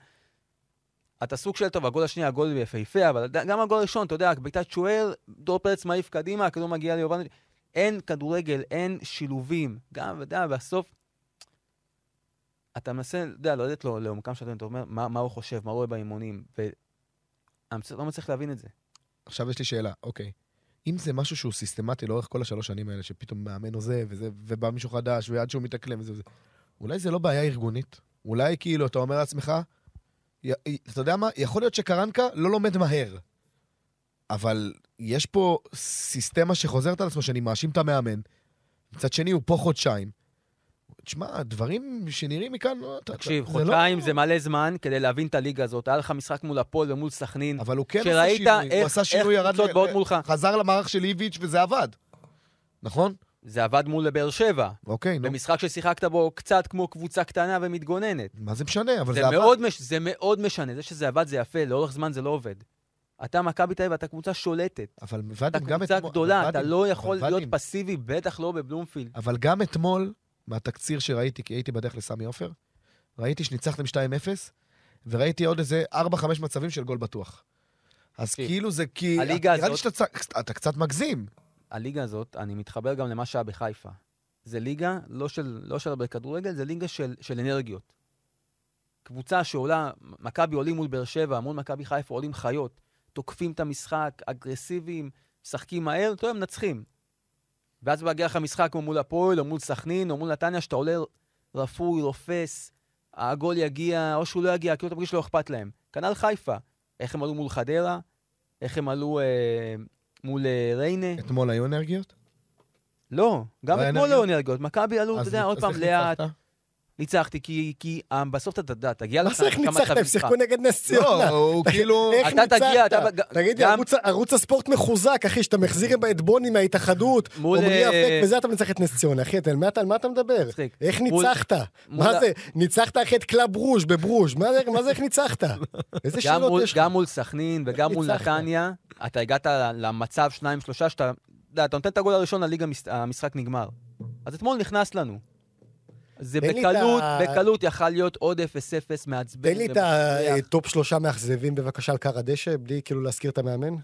אתה סוג של טוב, הגול השני, הגול יפהפה, אבל גם הגול הראשון, אתה יודע, בעיטת שוער, דור פרץ מעיף קדימה, הכדור מגיע ליובן. אין כדורגל, אין שילובים. גם, אתה יודע, בסוף, אתה מנסה, אתה יודע, לא יודעת לו, לעומקם שאתה אומר, מה, מה הוא חושב, מה הוא רואה באימונים, ואני לא מצליח להבין את זה.
עכשיו יש לי שאלה, אוקיי. אם זה משהו שהוא סיסטמטי לאורך כל השלוש שנים האלה, שפתאום מאמן או זה, וזה, ובא מישהו חדש, ועד שהוא מתאקלם וזה וזה, אולי זה לא בעיה ארגונית? אולי כאילו, אתה אומר לעצמך, י- אתה יודע מה? יכול להיות שקרנקה לא לומד מהר. אבל יש פה סיסטמה שחוזרת על עצמו, שאני מאשים את המאמן. מצד שני, הוא פה חודשיים. תשמע, דברים שנראים מכאן... לא, אתה-
תקשיב,
זה
חודשיים
לא-
זה מלא זמן כדי להבין את הליגה הזאת. היה לך משחק מול הפועל ומול סכנין.
אבל הוא כן עשה
שראית
שינוי. הוא
איך-
עשה
איך
שינוי, ירד
קבוצות
ל-
באות
ל-
מולך.
חזר למערך של איביץ' וזה עבד. נכון?
זה עבד מול באר שבע.
אוקיי, נו.
במשחק ששיחקת בו קצת כמו קבוצה קטנה ומתגוננת.
מה זה משנה? אבל
זה
זה עבד.
מאוד, מש... זה מאוד משנה. זה שזה עבד זה יפה, לאורך זמן זה לא עובד. אתה מכבי תל אביב, אתה קבוצה שולטת.
אבל
אתה
ודים, גם
קבוצה
אתמול...
גדולה,
אבל
אתה
ודים,
לא יכול
אבל
להיות
ודים,
פסיבי, בטח לא בבלומפילד.
אבל גם אתמול, מהתקציר שראיתי, כי הייתי בדרך לסמי עופר, ראיתי שניצחתם שתיים אפס, וראיתי עוד איזה ארבע חמש מצבים של גול בטוח. אז
תקשיב,
כאילו זה כי...
הליגה
נראה לי
הזאת-
שאתה צ- אתה קצת מגזים.
הליגה הזאת, אני מתחבר גם למה שהיה בחיפה. זה ליגה לא של, לא של הרבה כדורגל, זה ליגה של, של אנרגיות. קבוצה שעולה, מכבי עולים מול באר שבע, מול מכבי חיפה עולים חיות, תוקפים את המשחק, אגרסיביים, משחקים מהר, טוב, הם מנצחים. ואז מגיע לך משחק כמו מול הפועל, או מול סכנין, או מול נתניה, שאתה עולה רפוי, רופס, הגול יגיע, או שהוא לא יגיע, כאילו אתה מרגיש שלא אכפת להם. כנ"ל חיפה, איך הם עלו מול חדרה, איך הם עלו אה, מול אה, ריינה.
אתמול היו אנרגיות?
לא, גם
לא היה
אתמול
אנרגיות?
לא אנרגיות. מכבי עלו, אתה
אז-
יודע, עוד
אז
פעם
איך
לאט.
ניצחת?
ניצחתי, כי, כי אה, בסוף אתה יודע, תגיע
מה
לך
זה איך ניצחת? הם שיחקו נגד נס ציונה.
לא, הוא כאילו...
איך
אתה תגיע, אתה-
ניצחת? תגיד לי,
גם-
ערוץ- ערוץ הספורט מחוזק, אחי, שאתה מחזיר את בוני מההתאחדות,
מול,
עומרי
אה,
אפק, וזה אתה מנצח את נס ציונה, אחי, אתה- על מה אתה- על מה אתה מדבר?
מצחיק.
איך
מול-
ניצחת?
מול
מה
ה-
זה? ניצחת אחרי את קלאב רוז' בברוז', מה זה- מה זה איך ניצחת? איזה
גם
שאלות
מול,
יש לך?
גם מול סכנין וגם מול
ניצחת.
נתניה, אתה הגעת למצב שניים, שלושה, שאתה, אתה יודע, אתה נותן את הגול הראשון לליגה, המש- המשחק נגמר. אז אתמול נכנס לנו. זה
תן לי את
בקלות,
ה-
בקלות יכל להיות עוד אפס אפס מעצבן.
תן לי את
ומפריע.
הטופ שלושה מאכזבים בבקשה על קר הדשא, בלי כאילו להזכיר את המאמן.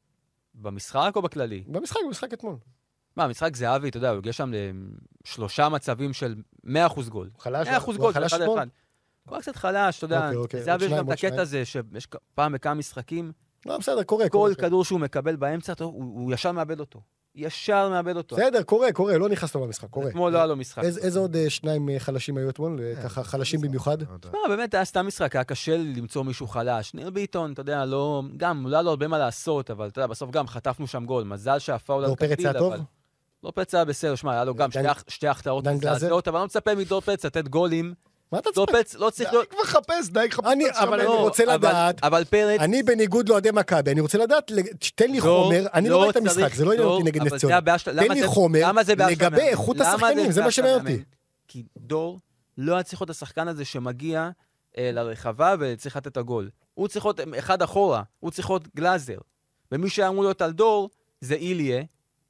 במשחק או בכללי?
במשחק, במשחק אתמול.
מה, המשחק זהבי, אתה יודע, הוא הגיע שם לשלושה מצבים של מאה אחוז גול.
חלש?
מאה אחוז
הוא
גול, של
חלש
אחד
אתמול?
אחד. הוא היה קצת חלש, אתה יודע,
אוקיי, אוקיי.
זהבי
עוד
יש
שניים,
גם את
עוד
הקטע
שניים.
הזה, שיש פעם בכמה משחקים,
לא, בסדר, קורה,
כל
קורה.
כדור שהוא מקבל באמצע, הוא הוא ישר מאבד אותו. ישר מאבד אותו.
בסדר, קורה, קורה, לא נכנס לו במשחק, קורה.
אתמול לא היה לו משחק.
איזה איזה עוד אה, שניים אה, חלשים היו אתמול? אה, ככה חלשים במיוחד?
מה, באמת היה סתם משחק, היה קשה למצוא מישהו חלש. ניר ביטון, אתה יודע, לא... גם, לא היה לו הרבה מה לעשות, אבל אתה יודע, בסוף גם חטפנו שם גול. מזל שהפאול
דור פרץ היה טוב?
לא פרץ היה בסדר, שמע, היה לו גם
דן-
שתי הח- שתי החטאות
דן גלאזר?
מזעזעות, אבל אני לא מצפה מדור פרץ לתת גולים.
מה אתה
דור
צוחק?
פרץ לא צריך...
די כבר חפש, די חפש.
אני-
את עצמך
אבל אני
באמת.
רוצה
אבל-
לדעת-
אבל פרץ...
אני בניגוד לאוהדי מכבי, אני רוצה לדעת, תן לי
דור
חומר, אני לא ראיתי את
צריך-
המשחק, זה לא עניין
דור,
אותי נגד
אבל
נס
זה
ציונה.
הבעיה של-
תן
למה
לי
זה-
חומר
למה זה בעיה של
לגבי
המאמן?
איכות
למה
השחקנים, זה
בעיה
מה
של
שמעניין
המאמן?
אותי.
כי דור לא היה צריך להיות השחקן הזה שמגיע אה, לרחבה וצריך לתת את הגול. הוא צריך להיות אחד אחורה, הוא צריך להיות גלאזר. ומי שאמור להיות על דור זה איליה,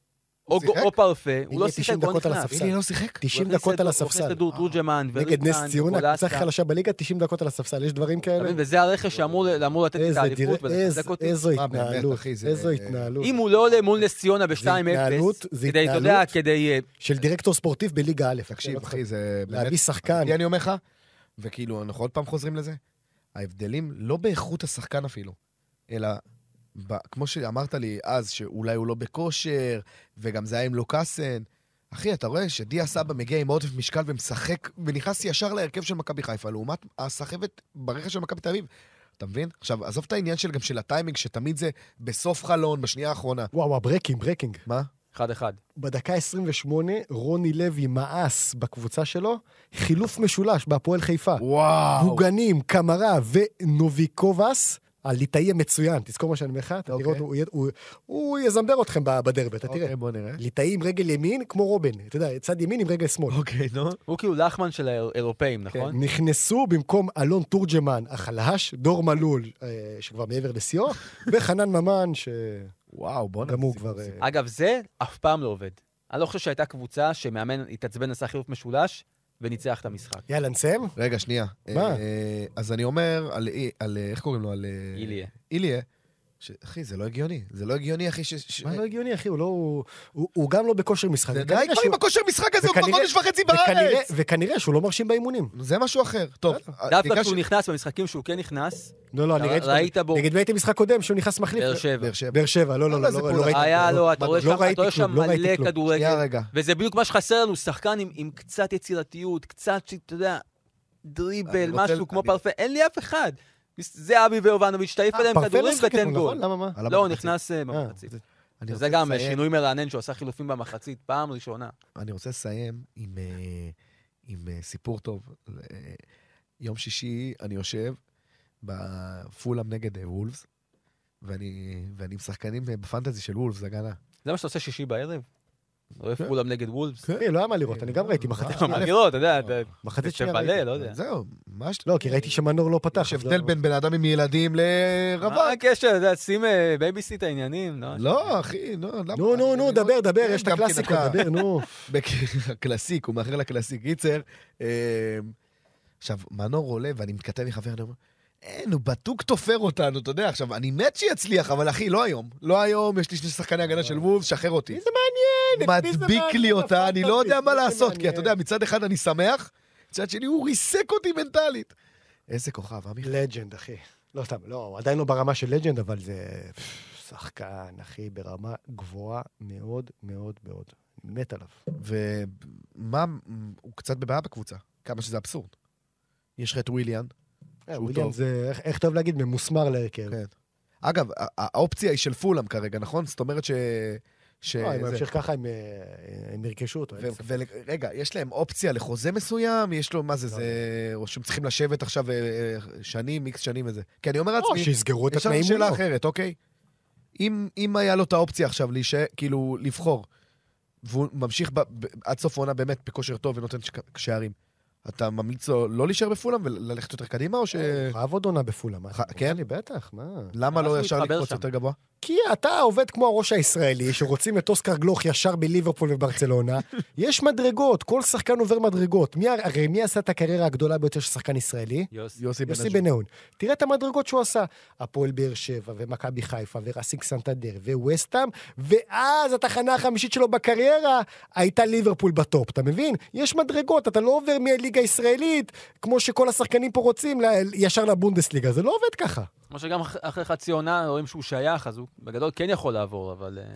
או
שיחק?
או פרפה, הוא
איליה
לא
תשעים
שיחק, הוא
דקות על
נכנס.
הספסל.
אילי לא שיחק?
תשעים
הוא הכניס
דקות
את-
על
הוא הכניס
הספסל.
את דור תורג'מן,
נגד נס ציונה, קבוצה
וגולסה.
חלשה בליגה, תשעים דקות על הספסל, יש דברים
אתה
כאלה?
מבין? וזה הרכש שאמור אמור לתת לי את
איזה
האליפות
דירה-
ולחזק
איז-
אותי.
איזו
מה, באמת,
התנהלות,
אחי, זה-
איזו התנהלות.
אם הוא לא עולה מול נס ציונה ב-שתיים
התנהלות-
אפס,
זה
כדי, אתה יודע,
התנהלות.
כדי... אה,
של דירקטור ספורטיב בליגה א'.
תקשיב,
כן,
אחי, זה באמת...
להביא שחקן.
אמיתי, אני אומר לך, וכאילו, אנחנו עוד פעם חוזרים לזה, ההבדלים לא באיכות השחקן אפילו, אלא, ב, כמו שאמרת לי אז, שאולי הוא לא בכושר, וגם זה היה עם לוקאסן. אחי, אתה רואה שדיה סבא מגיע עם עודף משקל ומשחק, ונכנס ישר להרכב של מכבי חיפה, לעומת הסחבת ברכש של מכבי תל אביב. אתה מבין? עכשיו, עזוב את העניין של גם של הטיימינג, שתמיד זה בסוף חלון, בשנייה האחרונה.
וואו, וואו, ברקינג, ברקינג.
מה?
אחד אחד.
בדקה עשרים ושמונה, רוני לוי מאס בקבוצה שלו, חילוף משולש בהפועל חיפה.
וואו.
בוגנים, קמרה ונוביקובס, הליטאי המצוין, תזכור מה שאני אומר לך, אתה תראה
אוקיי.
אותו, הוא י- הוא- הוא יזמבר אתכם ב- בדרבי, אתה תראה.
אוקיי, בוא נראה.
ליטאי עם רגל ימין, כמו רובן, אתה יודע, צד ימין עם רגל שמאל.
אוקיי, נו.
הוא כאילו לחמן של האירופאים, נכון?
נכנסו במקום אלון תורג'מן החלש, דור מלול, אה, שכבר מעבר לשיאו, וחנן ממן, שגם
וואו, בוא נראה.
הוא כבר... אה,
אגב, זה אף פעם לא עובד. אני לא חושב שהייתה קבוצה שמאמן התעצבן עשה חילוף משולש וניצח את המשחק.
יאללה, נסיים?
רגע, שנייה.
מה?
אה, אז אני אומר על, על, איך קוראים לו? על... אה,
איליה.
איליה. ש... אחי, זה לא הגיוני. זה לא הגיוני, אחי, ש... ש...
מה לא הגיוני, אחי? הוא לא... הוא- הוא הוא גם לא בכושר משחק.
זה די
וכנראה
כבר
שהוא-
עם הכושר משחק הזה, הוא כבר
וכנראה-
חודש וחצי
וכנראה-
בארץ.
וכנראה שהוא לא מרשים באימונים.
זה משהו אחר. טוב.
דווקא
ניגש-
כשהוא נכנס במשחקים שהוא כן נכנס,
לא, לא, אני ראיתי...
ראית בו.
נגד מי הייתי משחק קודם שהוא נכנס מחליף?
באר שבע.
באר שבע.
באר שבע, לא, לא,
לא,
לא,
זה
לא,
פעולה.
לא ראיתי.
היה
לא,
לו, אתה רואה
לא
שם-
ראיתי
אתה רואה
כלום,
שם
לא ראיתי
מלא
כלום.
כדורגל.
שנייה רגע.
וזה בדיוק מה שחסר לנו, שחקן עם, עם קצת יצירתיות, קצת, אתה יודע, דריבל,
אני רוצה-
משהו כמו
אני-
פרפה, אין לי אף אחד. זה אבי ויובנוביץ', תעיף אליהם
פרפה
כדורים
משחק
ותן
אתמול,
גול.
נכון? למה מה?
על
לא, הוא
המחצית.
נכנס אה, במחצית.
אני
זה
רוצה
גם
לסיים-
שינוי מרענן שהוא עשה חילופים במחצית, פעם ראשונה.
אני רוצה לסיים עם, אה, עם אה, סיפור טוב. אה, יום שישי אני יושב בפולאם נגד אה, וולפס, ואני, ואני עם שחקנים אה, בפנטזי של וולפס, הגנה.
זה מה שאתה עושה שישי בערב? רואה
כן.
פולאם נגד וולפס?
אחי, לא היה מה לראות, אני גם ראיתי מחצית שנייה.
מה לראות, אתה יודע, אתה
מחצית שנייה
תבלה,
ראיתי.
לא יודע.
זהו, מה יש...
לא, כי ראיתי שמנור לא פתח.
יש
אז
הבדל
לא-
בין בן אדם עם ילדים לרווק.
מה הקשר, אתה יודע, שים אה, בייביסיט העניינים, לא?
לא, אחי, לא, למה?
נו, נו, נו,
אני-
דבר, דבר,
כן,
יש את
גם כן
הקלאסיקות,
אתה-
דבר, נו.
הקלאסיק, הוא מאחר לקלאסיק. קיצר, אה, עכשיו, מנור עולה ואני מתכתב עם חבר, אני אומר, אין, הוא בטוק תופר אותנו, אתה יודע, עכשיו, אני מת שיצליח, אבל אחי, לא היום. לא היום, יש לי שני שחקני הגנה של וולף, שחרר אותי.
מי זה מעניין? את מי זה
מדביק לי
מעניין?
אותה, אני לא יודע מה
מי זה
לעשות, כי
מעניין?
אתה יודע, מצד אחד אני שמח, מצד שני הוא ריסק אותי מנטלית. איזה כוכב, עמי.
לג'נד, אחי. לא סתם, לא, הוא עדיין לא ברמה של לג'נד, אבל זה שחקן, אחי, ברמה גבוהה מאוד מאוד מאוד. אני מת עליו.
ומה, הוא קצת בבעיה בקבוצה, כמה שזה אבסורד. יש לך את וויליאן.
אה,
שהוא
וויליאם
טוב.
זה, איך- איך טוב להגיד, ממוסמר להרכב.
כן. אגב, ה- האופציה היא של פולאם כרגע, נכון? זאת אומרת ש... ש...
לא, אם
זה-
ממשיך ככה, הם, אה, הם ירכשו אותו. אין
ו-
ספק.
ורגע, יש להם אופציה לחוזה מסוים? יש לו, מה זה,
לא,
זה... או שהם צריכים לשבת עכשיו אה, אה, שנים, איקס שנים וזה. כי אני אומר
או
לעצמי,
שיסגרו את
יש לנו
התנאים
שאלה
מולו.
אחרת, אוקיי? אם, אם היה לו את האופציה עכשיו להישאר, כאילו, לבחור, והוא ממשיך ב, ב, עד סוף העונה באמת בכושר טוב ונותן שק- שערים, אתה ממליץ לו לא להישאר בפולאם וללכת יותר קדימה, או ש...
חייב עוד עונה בפולה, מה?
ח-
אתה
כן?
אומר לי, בטח, מה?
למה
אז
לא
הוא
ישר
יתחבר
לקפוץ
שם.
יותר גבוה?
כי אתה עובד כמו הראש הישראלי, שרוצים את אוסקר גלוך ישר בליברפול וברצלונה. יש מדרגות, כל שחקן עובר מדרגות. מי, הרי מי עשה את הקריירה הגדולה ביותר של שחקן ישראלי?
יוסי.
יוסי
יוסי
בן-אג'ון.
בן-נון. תראה את המדרגות שהוא עשה. הפועל באר שבע, ומכבי חיפה, ורסינג סנטנדר, וווסטהאם, ואז התחנה החמישית שלו בקריירה הייתה ליברפול בטופ, אתה מבין? יש מדרגות, אתה לא עובר מהליגה הישראלית, כמו שכל השחקנים פה רוצים, ל- ישר לבונדסליגה. זה לא עובד ככה.
כמו שגם אח- אחרי חצי עונה רואים שהוא שייך, אז הוא בגדול כן יכול לעבור, אבל... אה,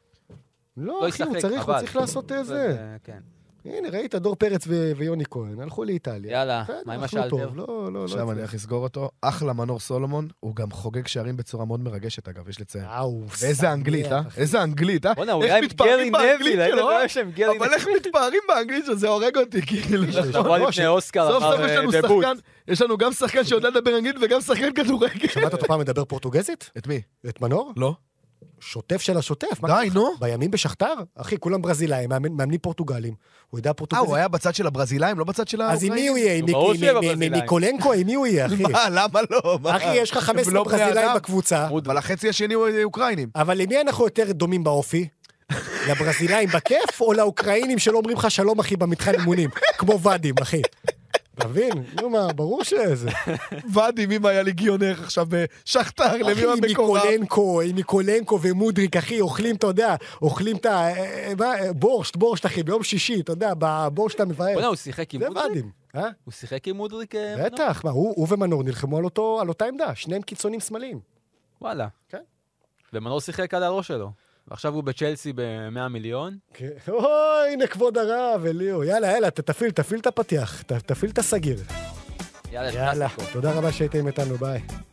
לא,
לא
אחי, הוא
ישחק,
צריך, הוא
אבל.
צריך לעשות את זה.
אה, כן.
הנה, ראית, דור פרץ ו- ויוני כהן, הלכו לאיטליה.
יאללה,
בסדר,
מה עם
אכלו
השאלטר?
טוב, לא, לא, לא.
עכשיו אני
הצליח.
הולך לסגור אותו. אחלה מנור סולומון, הוא גם חוגג שערים בצורה מאוד מרגשת, אגב, יש לציין.
אה, הוא
ואיזה
שמח,
אנגלית, אה?
אחי.
איזה אנגלית, אה?
בוא'נה, הוא
איך
היה עם
מתפארים
גרי
באנגלית
נביל, איזה
שלו,
בעיה שם גרי
אבל איך מתפארים באנגלית שזה הורג אותי, כאילו.
נבוא
לא,
לפני אוסקר,
סוף סוף
אמר
יש
אה,
לנו
דבוט.
שחקן, יש לנו גם שחקן שיודע לדבר אנגלית וגם שחקן כדורגל.
שמעת אותו פעם מדבר פורטוגזית?
את מי?
את מנור?
לא.
שוטף של השוטף. מה
די,
קורה לך?
נו.
בימים בשכתר? אחי, כולם ברזילאים, מאמן- מאמנים פורטוגלים. הוא יודע
אה,
פורטוגזית.
הוא היה בצד של הברזילאים, לא בצד של
אז עם מי
האוקראינים?
הוא יהיה? עם
ברור
מיקי-
שיהיה
מ- מ-
בברזילאים.
מיקולנקו? עם מי הוא יהיה, אחי?
מה, למה לא? מה?
אחי, יש לך חמש עשרה
לא בני
ברזילאים
אדם?
בקבוצה,
אבל החצי השני הוא אוקראינים.
אבל למי אנחנו יותר דומים באופי? לברזילאים בכיף, או לאוקראינים שלא אומרים לך שלום, אחי, במתחם אימונים? כמו ואדים, אחי. אתה מבין? נו מה, ברור שזה.
ואדי, מי היה ליגיונר עכשיו בשכתר, למי
אחי,
הוא
עם
המקורב?
מיקולנקו, עם מיקולנקו ומודריק, אחי, אוכלים, אתה יודע, אוכלים את ה... מה, בורשט, בורשט, אחי, ביום שישי, אתה יודע, בבורשט המבאר.
בוא'נה, הוא שיחק עם
זה
מודריק?
ואדים, אה?
הוא שיחק עם מודריק? אה, מנור?
בטח, מה, הוא הוא ומנור נלחמו על אותו, על אותה עמדה, שניהם קיצונים שמאליים.
וואלה.
כן.
ומנור שיחק על הראש שלו. ועכשיו הוא בצ'לסי ב-מאה מיליון.
כן. אוי, הנה כבוד הרב, אליהו. יאללה, יאללה, ת- תפעיל, תפעיל את הפתיח, ת- תפעיל את הסגיר.
יאללה,
יאללה,
קלאסיקו.
תודה רבה שהייתם איתנו, ביי.